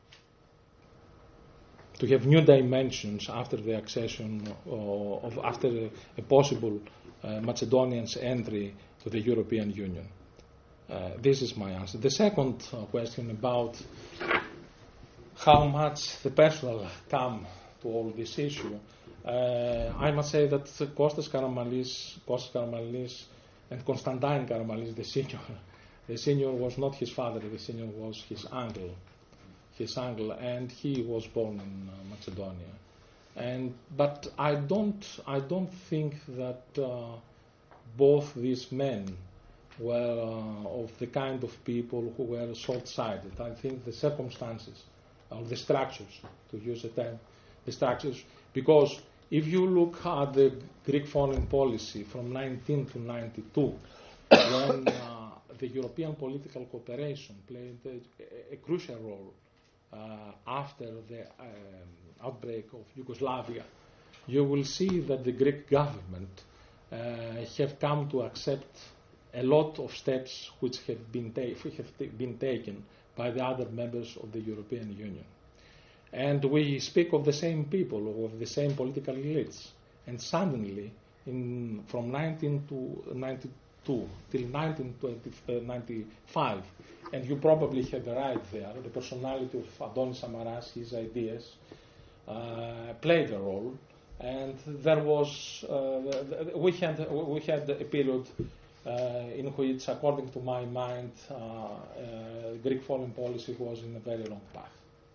to have new dimensions after the accession uh, of after a, a possible uh, Macedonian's entry to the European Union. Uh, this is my answer. The second uh, question about how much the personal come to all this issue, uh, I must say that Kostas Karamanlis, Kostas Karamanlis and Konstantin Karamanlis, the senior, the senior was not his father, the senior was his uncle. His uncle, and he was born in uh, Macedonia. And but I don't, I don't think that uh, both these men were uh, of the kind of people who were short-sighted. I think the circumstances, or the structures, to use a term, the structures, because if you look at the Greek foreign policy from nineteen to ninety-two, when uh, the European political cooperation played a, a crucial role. Uh, after the um, outbreak of Yugoslavia, you will see that the Greek government uh, have come to accept a lot of steps which have been, ta- have ta- been taken by the other members of the European Union. And we speak of the same people, of the same political elites. And suddenly, in, from nineteen ninety-two till nineteen ninety-five, and you probably have the right there, the personality of Adonis Samaras, his ideas, uh, played a role, and there was, uh, we had, we had a period uh, in which, according to my mind, uh, uh, Greek foreign policy was in a very wrong path.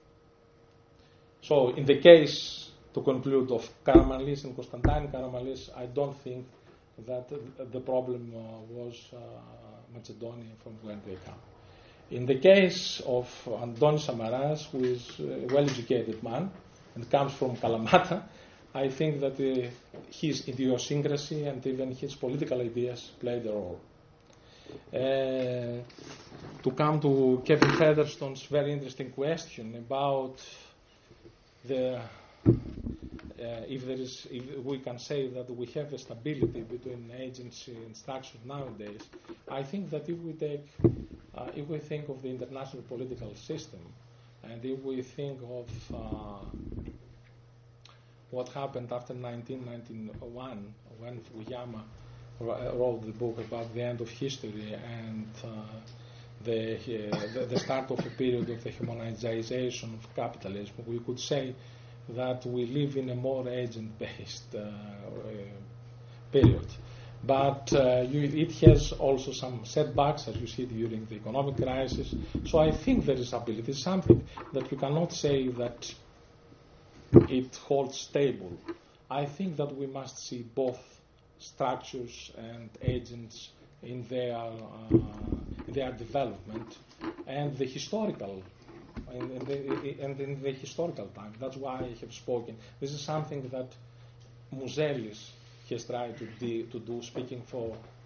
So, in the case, to conclude, of Karamanlis and Konstantin Karamanlis, I don't think that uh, the problem uh, was uh, Macedonia from where they come. In the case of Adonis Samaras, who is a well-educated man and comes from Kalamata, I think that uh, his idiosyncrasy and even his political ideas played a role. Uh, to come to Kevin Featherstone's very interesting question about the Uh, if there is, if we can say that we have a stability between agency and structure nowadays, I think that if we take, uh, if we think of the international political system, and if we think of uh, what happened after nineteen ninety-one, when Fukuyama wrote the book about the end of history and uh, the, uh, the the start of a period of the humanization of capitalism, we could say that we live in a more agent-based uh, uh, period. But uh, you, it has also some setbacks, as you see during the economic crisis. So I think there is ability, something that you cannot say that it holds stable. I think that we must see both structures and agents in their, uh, their development and the historical And in, the, and in the historical time. That's why I have spoken. This is something that Muzelis has tried to, de, to do, speaking for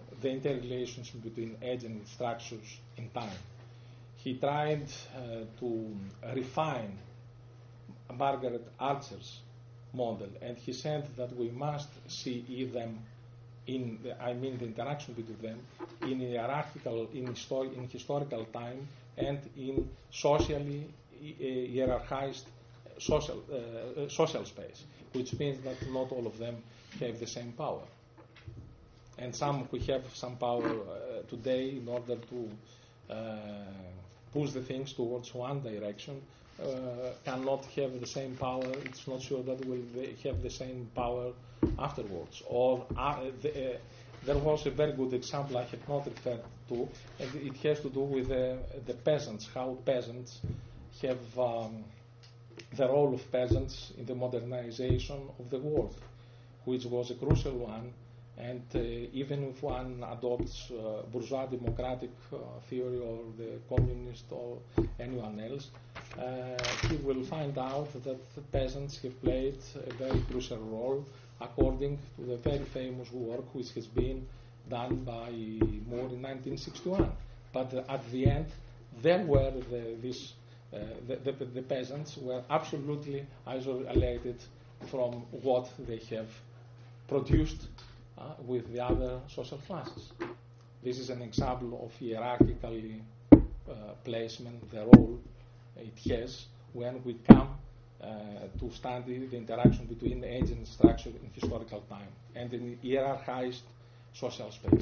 the interrelationship between agent structures in time. He tried uh, to refine Margaret Archer's model, and he said that we must see them in, the, I mean the interaction between them, in hierarchical, in, histori- in historical time and in socially uh, hierarchized social, uh, social space, which means that not all of them have the same power. And some who have some power uh, today in order to uh, push the things towards one direction uh, cannot have the same power. It's not sure that will have the same power afterwards. Or uh, the, uh, there was a very good example I have not referred to, and it has to do with uh, the peasants, how peasants have um, the role of peasants in the modernization of the world, which was a crucial one. And uh, even if one adopts uh, bourgeois democratic uh, theory or the communist or anyone else, uh, he will find out that the peasants have played a very crucial role according to the very famous work which has been done by Moore in nineteen sixty-one. But uh, at the end, there were the, this, uh, the, the, the peasants were absolutely isolated from what they have produced Uh, with the other social classes. This is an example of hierarchically uh, placement, the role it has when we come uh, to study the interaction between the agent structure in historical time and in hierarchized social space.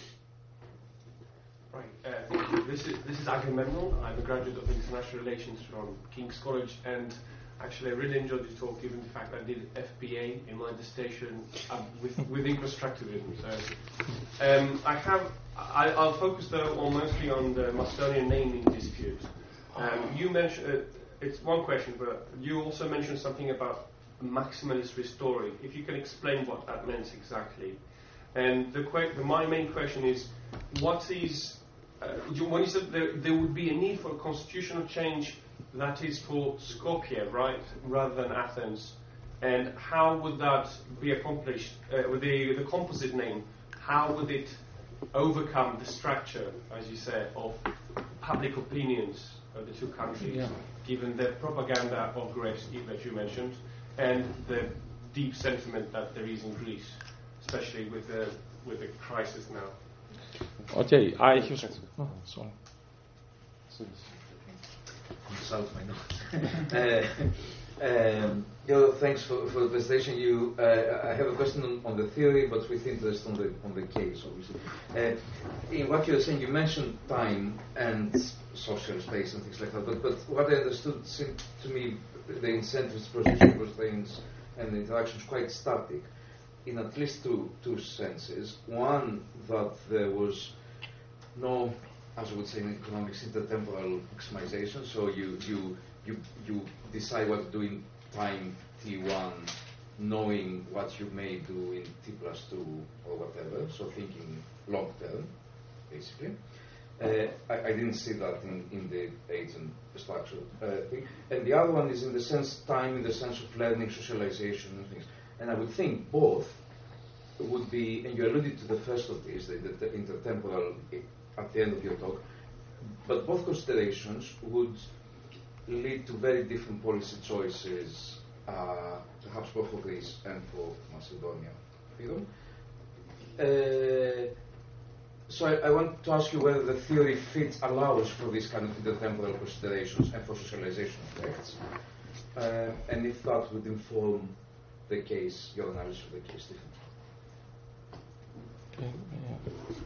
Right, uh, thank you. This is, this is Agamemnon. I'm a graduate of international relations from King's College, and actually I really enjoyed the talk given the fact I did F P A in my dissertation uh, with, within constructivism. So um, I have, I, I'll focus though on mostly on the Macedonian naming dispute. Um, you mentioned, uh, it's one question, but you also mentioned something about maximalist restoring. If you can explain what that meant exactly. And the, que- the my main question is, what is, uh, you, when you said there, there would be a need for a constitutional change that is for Skopje, right, rather than Athens, and how would that be accomplished uh, with the, the composite name? How would it overcome the structure, as you said, of public opinions of the two countries, yeah. given the propaganda of Greece that you mentioned, and the deep sentiment that there is in Greece, especially with the with the crisis now? Okay, I have. Oh, sorry. Consult my notes. uh, um, you know, thanks for, for the presentation. You, uh, I have a question on, on the theory, but with interest on the on the case, obviously. Uh, in what you were saying, you mentioned time and social space and things like that. But but what I understood seemed to me the incentive position was things and the interactions quite static, in at least two two senses. One, that there was no, as I would say in economics, intertemporal maximization. So you you you you decide what to do in time t one, knowing what you may do in t plus two or whatever. So thinking long term, basically. Uh, I, I didn't see that in, in the agent structure uh, thing. And the other one is in the sense time, in the sense of learning, socialization, and things. And I would think both would be, and you alluded to the first of these, the, the, the intertemporal at the end of your talk, but both considerations would lead to very different policy choices, uh, perhaps both for Greece and for Macedonia. Freedom. Uh, so I, I want to ask you whether the theory fits, allows for these kind of intertemporal considerations and for socialization effects, uh, and if that would inform the case, your analysis of the case differently. Okay, yeah.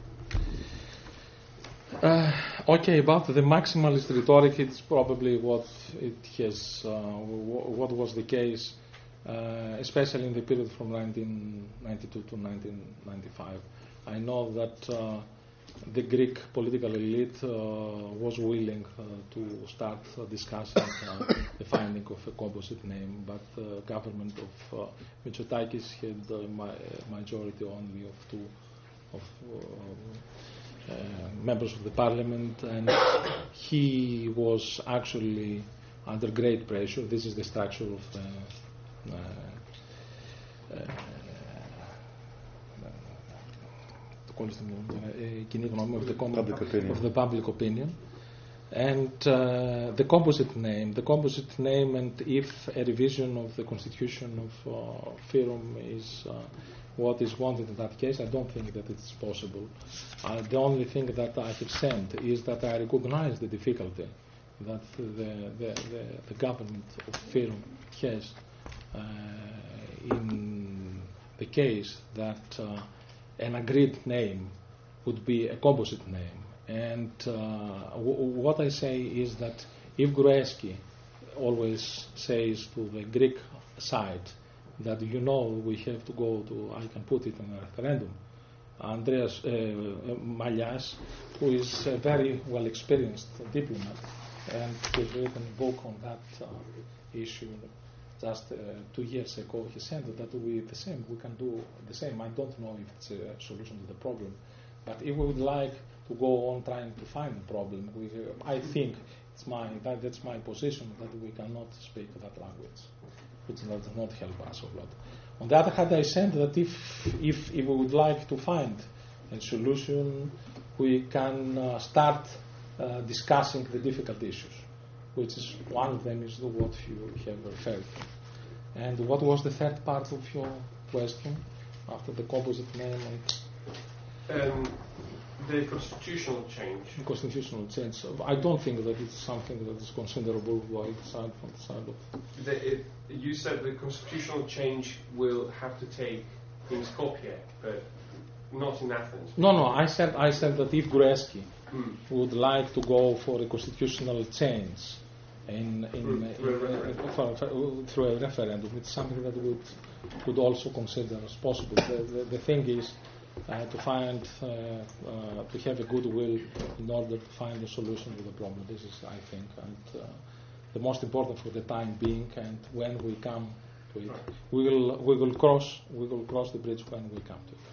Uh, okay, about the maximalist rhetoric, it's probably what it has, uh, w- what was the case, uh, especially in the period from nineteen ninety-two to nineteen ninety-five. I know that uh, the Greek political elite uh, was willing uh, to start uh, discussing uh, the finding of a composite name, but the uh, government of uh, Mitsotakis had a ma- majority only of two of uh, Uh, members of the parliament, and he was actually under great pressure. This is the structure of uh, uh, uh, κοινή γνώμη, of the common Public opinion. of the public opinion. And uh, the composite name, the composite name, and if a revision of the constitution of uh, Fyrom is uh, what is wanted in that case, I don't think that it's possible. Uh, the only thing that I have said is that I recognize the difficulty that the, the, the, the government of Fyrom has uh, in the case that uh, an agreed name would be a composite name. And uh, w- what I say is that if Gruevski always says to the Greek side that, you know, we have to go to, I can put it in a referendum, Andreas uh, Malias, who is a very well experienced diplomat and has written a book on that uh, issue just uh, two years ago, he said that we the same, we can do the same. I don't know if it's a solution to the problem, but if we would like to go on trying to find the problem, we, uh, I think it's my that, that's my position that we cannot speak that language, which does not help us a lot. On the other hand, I said that if if, if we would like to find a solution, we can uh, start uh, discussing the difficult issues, which is one of them is the what you have referred to. And what was the third part of your question after the composite name and Um, the constitutional change. constitutional change? I don't think that it's something that is considerable outside from the side of. The, it, you said the constitutional change will have to take in Skopje, but not in Athens. No, no. I said I said that if Gruevski Hmm. would like to go for a constitutional change in, in, Through- in, through a in- referendum. for, for, through a referendum, it's something that we would would also consider as possible. The, the, the thing is uh, to find uh, uh, to have a goodwill in order to find a solution to the problem. This is, I think, and uh, the most important for the time being. And when we come to it, we will we will cross we will cross the bridge when we come to it.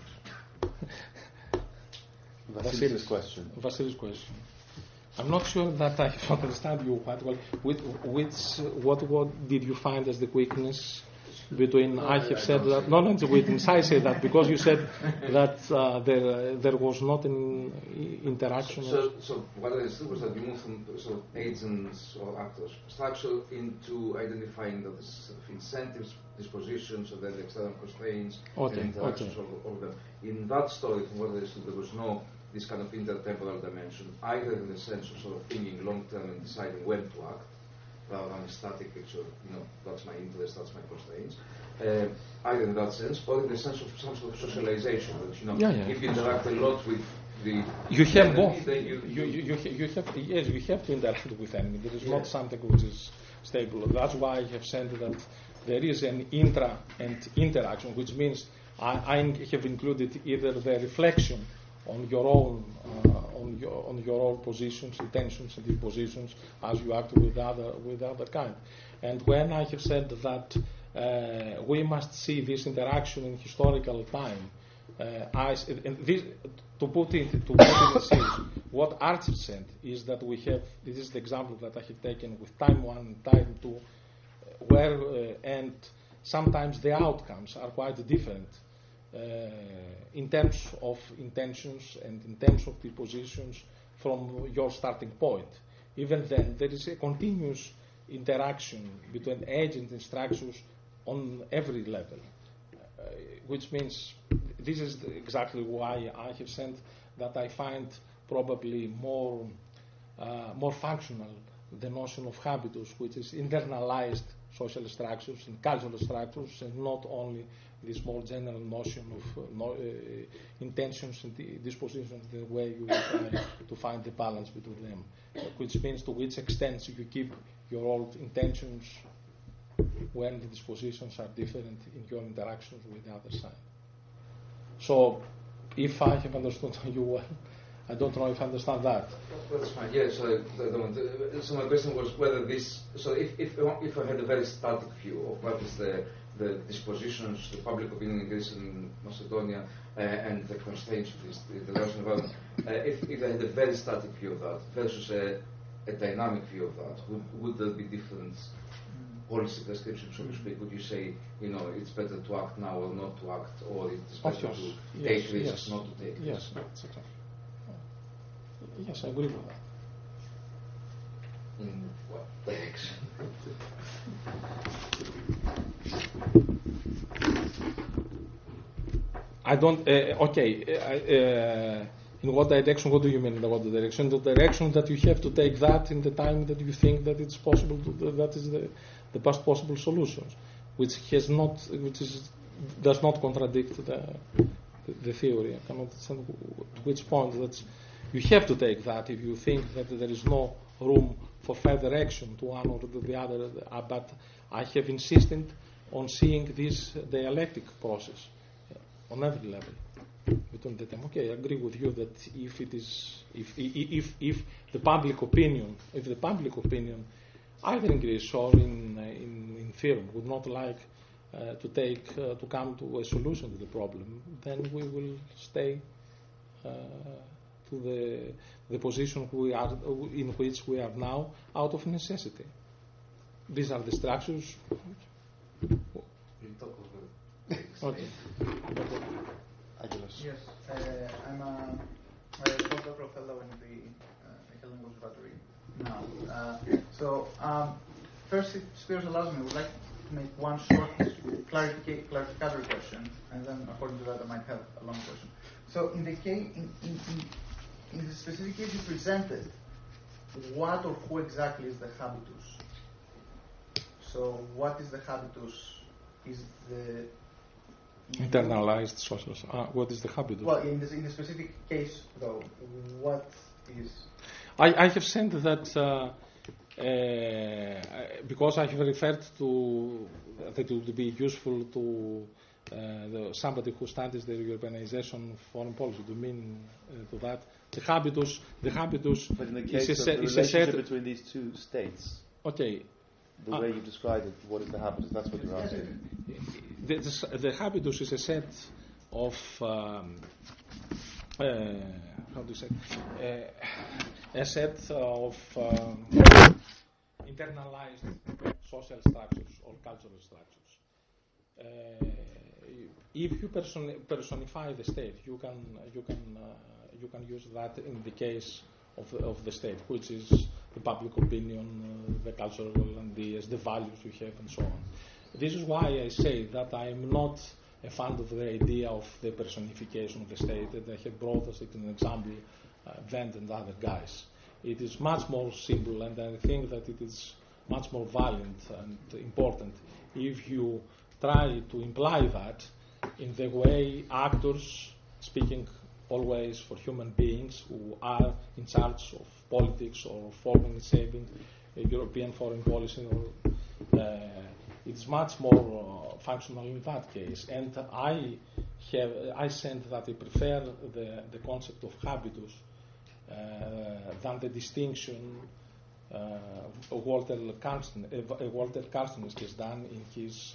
Vasilis' question. Vasilis' question. I'm not sure that I understand you quite well. Which, which, what, what did you find as the weakness between? No, I I- have I said don't that. say No, that. not the weakness. I say that because you said that uh, there there was not an interaction. So, so what I understood was that you move from sort of agents or actors structure into identifying the sort of incentives, dispositions, or then the external constraints Okay, and interactions okay. of, of them. In that story, from what I understood, there was no this kind of intertemporal dimension, either in the sense of sort of thinking long term and deciding when to act, rather than a static picture, you know, that's my interest, that's my constraints, uh, either in that sense, or in the sense of some sort of socialization, that, you know, Yeah, yeah. if you interact a lot with the You have enemy, both. then you, You, you, you, ha- you have yes, you have to interact with enemy. There is Yeah. not something which is stable. That's why I have said that there is an intra and interaction, which means I, I have included either the reflection on your own uh, on your on your own positions, intentions, and dispositions as you act with other with other kind. And when I have said that uh, we must see this interaction in historical time, uh, I, and this, to put it to put it in serious, what Archer said is that we have. This is the example that I have taken with time one and time two, where uh, and sometimes the outcomes are quite different. Uh, in terms of intentions and in terms of dispositions from your starting point. Even then, there is a continuous interaction between agents and structures on every level, uh, which means this is the, exactly why I have said that I find probably more uh, more functional the notion of habitus, which is internalized social structures and cultural structures, and not only this more general notion of uh, no, uh, intentions and dispositions, the way you try to find the balance between them, uh, which means to which extent you keep your old intentions when the dispositions are different in your interactions with the other side. So, if I have understood you well, I don't know if I understand that. That's fine. Yeah. So, I don't, uh, so my question was whether this. So, if if if I had a very static view of what is the the dispositions, the public opinion in Greece and Macedonia, uh, and the constraints of this, the international environment, uh, if if I had a very static view of that versus a, a dynamic view of that, would would there be different policy prescription, so to speak? Would you say, you know, it's better to act now or not to act, or it's better course. to Yes, take risks, yes. not to take Yes, risks? et cetera. Yes, I agree with that. Mm, well, thanks. I don't. Uh, okay. Uh, uh, in what direction? What do you mean in what direction? The direction that you have to take that in the time that you think that it's possible to. That is the, the best possible solutions, which has not, which is does not contradict the the, the theory. I cannot understand to which point that you have to take that if you think that there is no room for further action to one or the, the other. Uh, but I have insisted on seeing this dialectic process on every level between the time. Okay, I agree with you that if it is, if if if the public opinion, if the public opinion, either in Greece or in uh, in, in Fyrom, would not like uh, to take uh, to come to a solution to the problem, then we will stay uh, to the the position we are in which we are now out of necessity. These are the structures. Okay. Agilos. Yes, uh, I'm a, a postdoctoral fellow in the uh, Hellenic Observatory now. Uh, so, um, first, if Spiros allows me, I would like to make one short clarific- clarificatory question, and then according to that, I might have a long question. So, in the case, in, in, in, in the specific case you presented, what or who exactly is the habitus? So, what is the habitus? Is the Internalized social. Uh, what is the habitus? Well, in the, in the specific case, though, what is? I, I have said that uh, uh, because I have referred to that it would be useful to uh, the, somebody who studies the Europeanization of foreign policy to mean uh, to that the habitus. The habitus. But in the case is a, of the is relationship a set, between these two states, okay. the Uh, way you described it, what is the habitus? That's what you're asking. The, the, the habitus is a set of um, uh, how do you say uh, a set of um, internalized social structures or cultural structures. Uh, if you person- personify the state, you can you can uh, you can use that in the case of the, of the state, which is the public opinion, uh, the cultural ideas, the values you have, and so on. This is why I say that I am not a fan of the idea of the personification of the state, and I have brought as an example uh, Wendt and other guys. It is much more simple, and I think that it is much more violent and important if you try to imply that in the way actors, speaking always for human beings who are in charge of politics or forming and shaping a European foreign policy, or, uh, it's much more uh, functional in that case. And I have, I said that I prefer the, the concept of habitus uh, than the distinction uh, Walter Carsten, uh, Walter Carsten has done in his uh,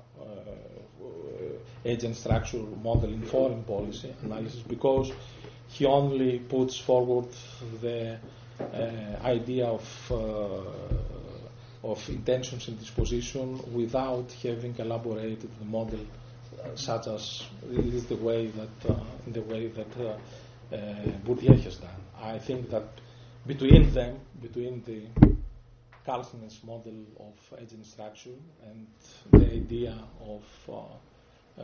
uh, agent structure model in foreign policy analysis, because he only puts forward the uh, idea of uh, of intentions and disposition without having elaborated the model, uh, such as it is the way that uh, in the way that uh, uh, Bourdieu has done. I think that between them, between the Carsten's model of agent structure and the idea of uh, uh,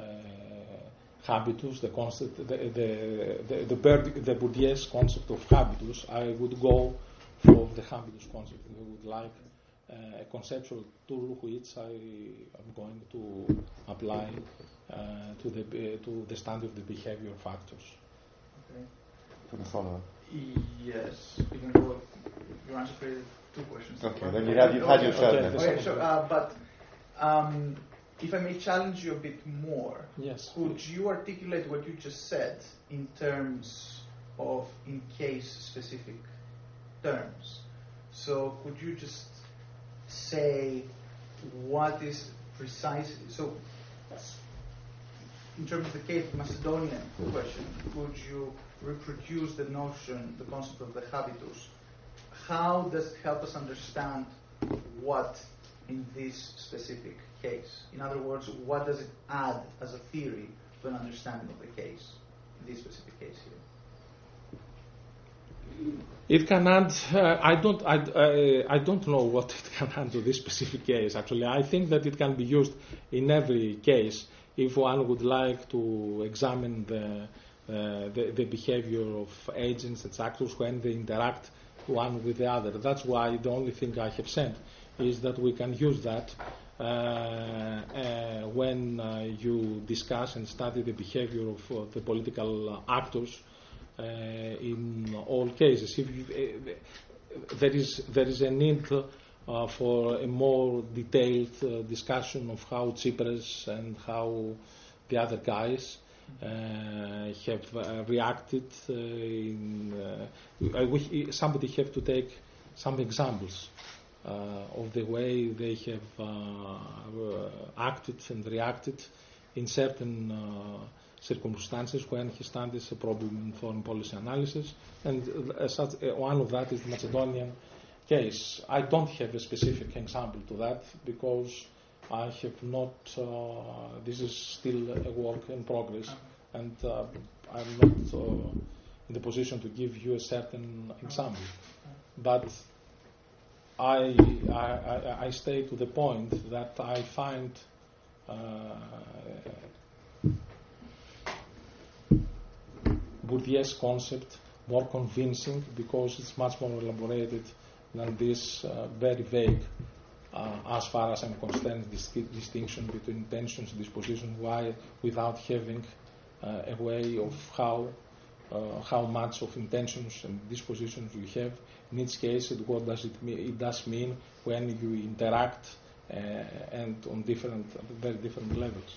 habitus, the concept, the the the, the, Bird, the Bourdieu's concept of habitus, I would go for the habitus concept. I would like Uh, a conceptual tool which I am going to apply uh, to the uh, to the study of the behavior factors. Okay. For the follow-up. Yes. Even though your answer created two questions. Okay, then you have, you've had your turn. Okay, okay, sure. Uh, but um, if I may challenge you a bit more, yes. Could you articulate what you just said in terms of in case specific terms? So could you just say what is precisely, so in terms of the case of Macedonian question, could you reproduce the notion, the concept of the habitus? How does it help us understand what in this specific case? In other words, what does it add as a theory to an understanding of the case, in this specific case here? It can add. Uh, I don't. I, uh, I don't know what it can add to this specific case. Actually, I think that it can be used in every case if one would like to examine the uh, the, the behavior of agents and actors when they interact one with the other. That's why the only thing I have said is that we can use that uh, uh, when uh, you discuss and study the behavior of uh, the political actors. Uh, in all cases, if you, uh, there is there is a need uh, for a more detailed uh, discussion of how Tsipras and how the other guys uh, have uh, reacted. Uh, in, uh, I wish somebody have to take some examples uh, of the way they have uh, acted and reacted in certain Uh, circumstances when he studies a problem in foreign policy analysis, and uh, such, uh, one of that is the Macedonian case. I don't have a specific example to that because I have not, uh, this is still a work in progress, and uh, I'm not uh, in the position to give you a certain example. But I, I, I stay to the point that I find uh, Bourdieu's concept more convincing because it's much more elaborated than this uh, very vague, uh, as far as I'm concerned, this distinction between intentions and disposition, why without having uh, a way of how uh, how much of intentions and dispositions you have in each case, and what does it mean? It does mean when you interact uh, and on different, very different levels.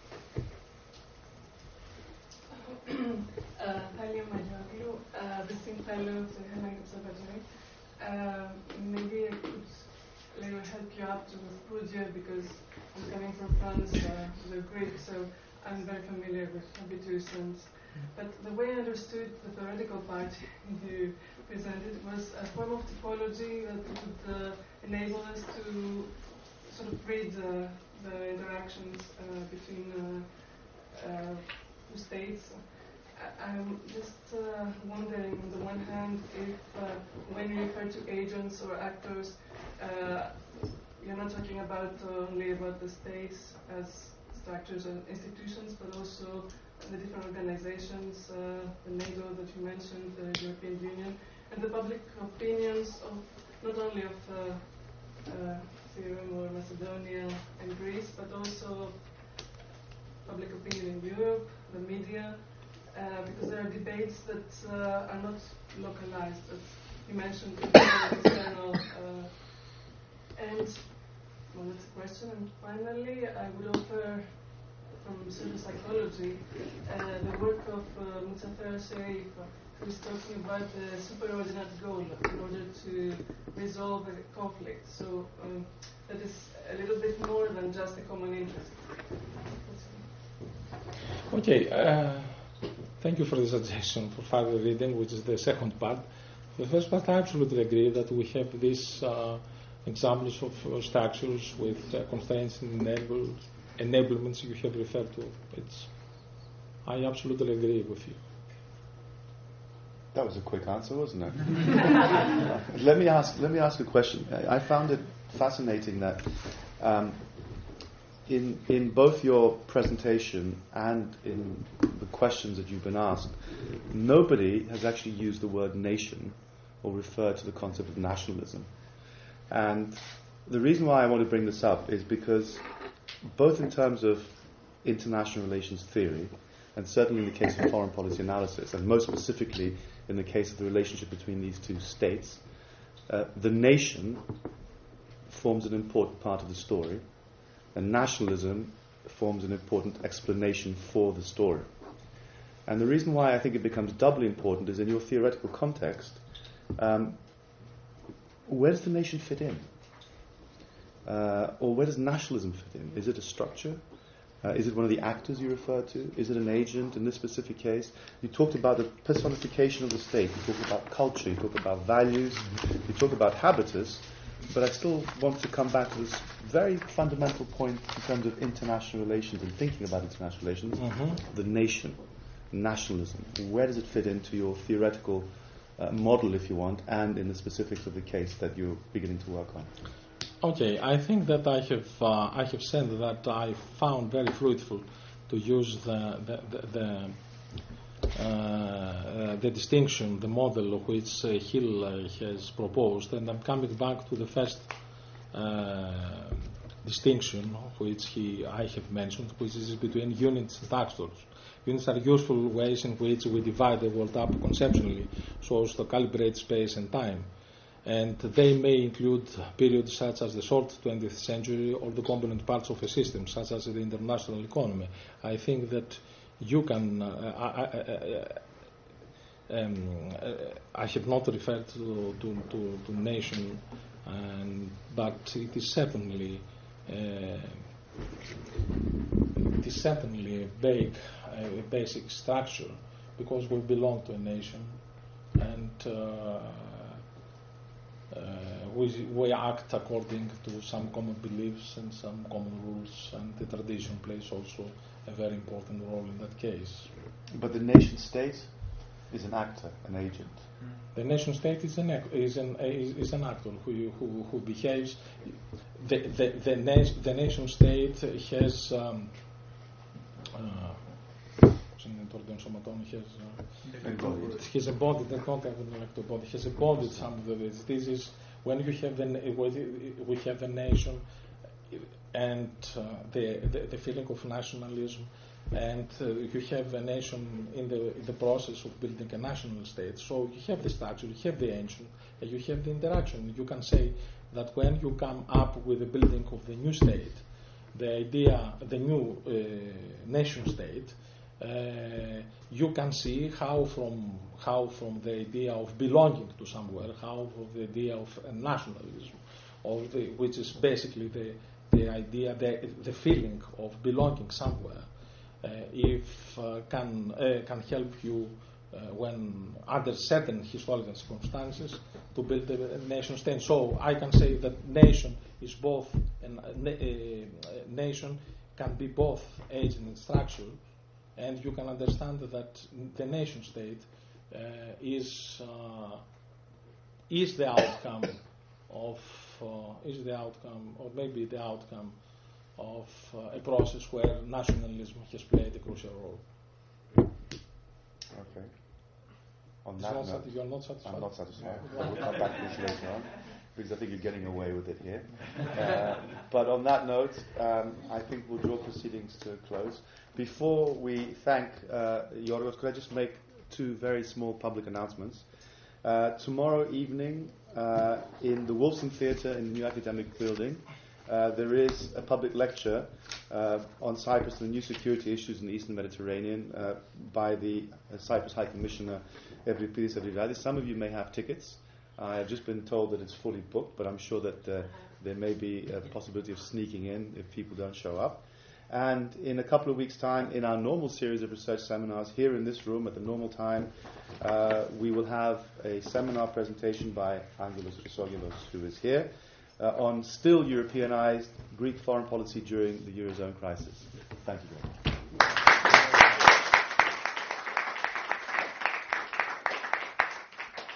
Thalia Majoglu, visiting fellow to Hellenic Observatory. Uh, maybe I could later help you out with Bourdieu because I'm coming from France, uh, the Greek, so I'm very familiar with habitus. And but the way I understood the theoretical part you presented was a form of typology that would uh, enable us to sort of read uh, the interactions uh, between uh, uh, two states. I'm just uh, wondering, on the one hand, if uh, when you refer to agents or actors, uh, you're not talking about uh, only about the states as structures and institutions, but also the different organizations, uh, the NATO that you mentioned, the European Union, and the public opinions of not only of uh, uh, Syria or Macedonia and Greece, but also public opinion in Europe, the media. Uh, because there are debates that uh, are not localized, as you mentioned, external. Uh, and, well, that's a question. And finally, I would offer from pseudo-psychology uh, the work of uh, Muzafer Sherif, who is talking about the superordinate goal in order to resolve a conflict. So um, that is a little bit more than just a common interest. Okay. Uh, Thank you for the suggestion for further reading, which is the second part. The first part, I absolutely agree that we have these uh, examples of uh, structures with uh, constraints and enable, enablements you have referred to. It's, I absolutely agree with you. That was a quick answer, wasn't it? let me ask. Let me ask a question. I found it fascinating that. Um, In, in both your presentation and in the questions that you've been asked, nobody has actually used the word nation or referred to the concept of nationalism. And the reason why I want to bring this up is because both in terms of international relations theory, and certainly in the case of foreign policy analysis, and most specifically in the case of the relationship between these two states, uh, the nation forms an important part of the story, and nationalism forms an important explanation for the story. And the reason why I think it becomes doubly important is in your theoretical context, um, where does the nation fit in? Uh, or where does nationalism fit in? Is it a structure? Uh, is it one of the actors you refer to? Is it an agent in this specific case? You talked about the personification of the state. You talked about culture. You talked about values. You talked about habitus. but I still want to come back to this very fundamental point in terms of international relations and thinking about international relations, Mm-hmm. the nation, nationalism. Where does it fit into your theoretical uh, model, if you want, and in the specifics of the case that you're beginning to work on? Okay, I think that I have uh, I have said that I found very fruitful to use the the the, the, uh, uh, the distinction, the model which uh, Hill uh, has proposed, and I'm coming back to the first uh, distinction which he I have mentioned, which is between units and actors. Units are useful ways in which we divide the world up conceptually so as to calibrate space and time. And they may include periods such as the short twentieth century or the component parts of a system, such as the international economy. I think that you can. Uh, I, I, um, I have not referred to, to, to, to nation, and, but it is certainly uh, it is certainly a big, a basic structure, because we belong to a nation, and. Uh, Uh, we, we act according to some common beliefs and some common rules, and the tradition plays also a very important role in that case. But the nation state is an actor, an agent. The nation state is an ac- is an is, is an actor who who, who behaves. The the the, na- the nation state has. Um, uh, Has uh, He's embodied, not not elected body. He's embodied some of this. This is when you have the we have the nation and uh, the, the the feeling of nationalism, and uh, you have a nation in the in the process of building a national state. So you have the structure, you have the ancient, and you have the interaction. You can say that when you come up with the building of the new state, the idea, the new uh, nation state. Uh, you can see how from how from the idea of belonging to somewhere, how from the idea of uh, nationalism, or the, which is basically the the idea, the the feeling of belonging somewhere, uh, if uh, can uh, can help you uh, when under certain historical circumstances to build a nation state. So I can say that nation is both an, a, a, a nation can be both agent and structure. And you can understand that the nation state uh, is uh, is the outcome of uh, is the outcome, or maybe the outcome of uh, a process where nationalism has played a crucial role. Okay. On It's that not note, sati- you're not satisfied. I'm not satisfied. We'll come back to this later on, because I think you're getting away with it here. Uh, but on that note, um, I think we'll draw proceedings to a close. Before we thank uh, Yorgos, could I just make two very small public announcements? Uh, tomorrow evening, uh, in the Wolfson Theatre in the new academic building, uh, there is a public lecture uh, on Cyprus and the new security issues in the Eastern Mediterranean uh, by the uh, Cyprus High Commissioner Evripidis Avriradis. Some of you may have tickets. I have just been told that it's fully booked, but I'm sure that uh, there may be a possibility of sneaking in if people don't show up. And in a couple of weeks' time, in our normal series of research seminars here in this room at the normal time, uh, we will have a seminar presentation by Angelos Chrysogelos, who is here, uh, on still Europeanized Greek foreign policy during the Eurozone crisis. Thank you very much.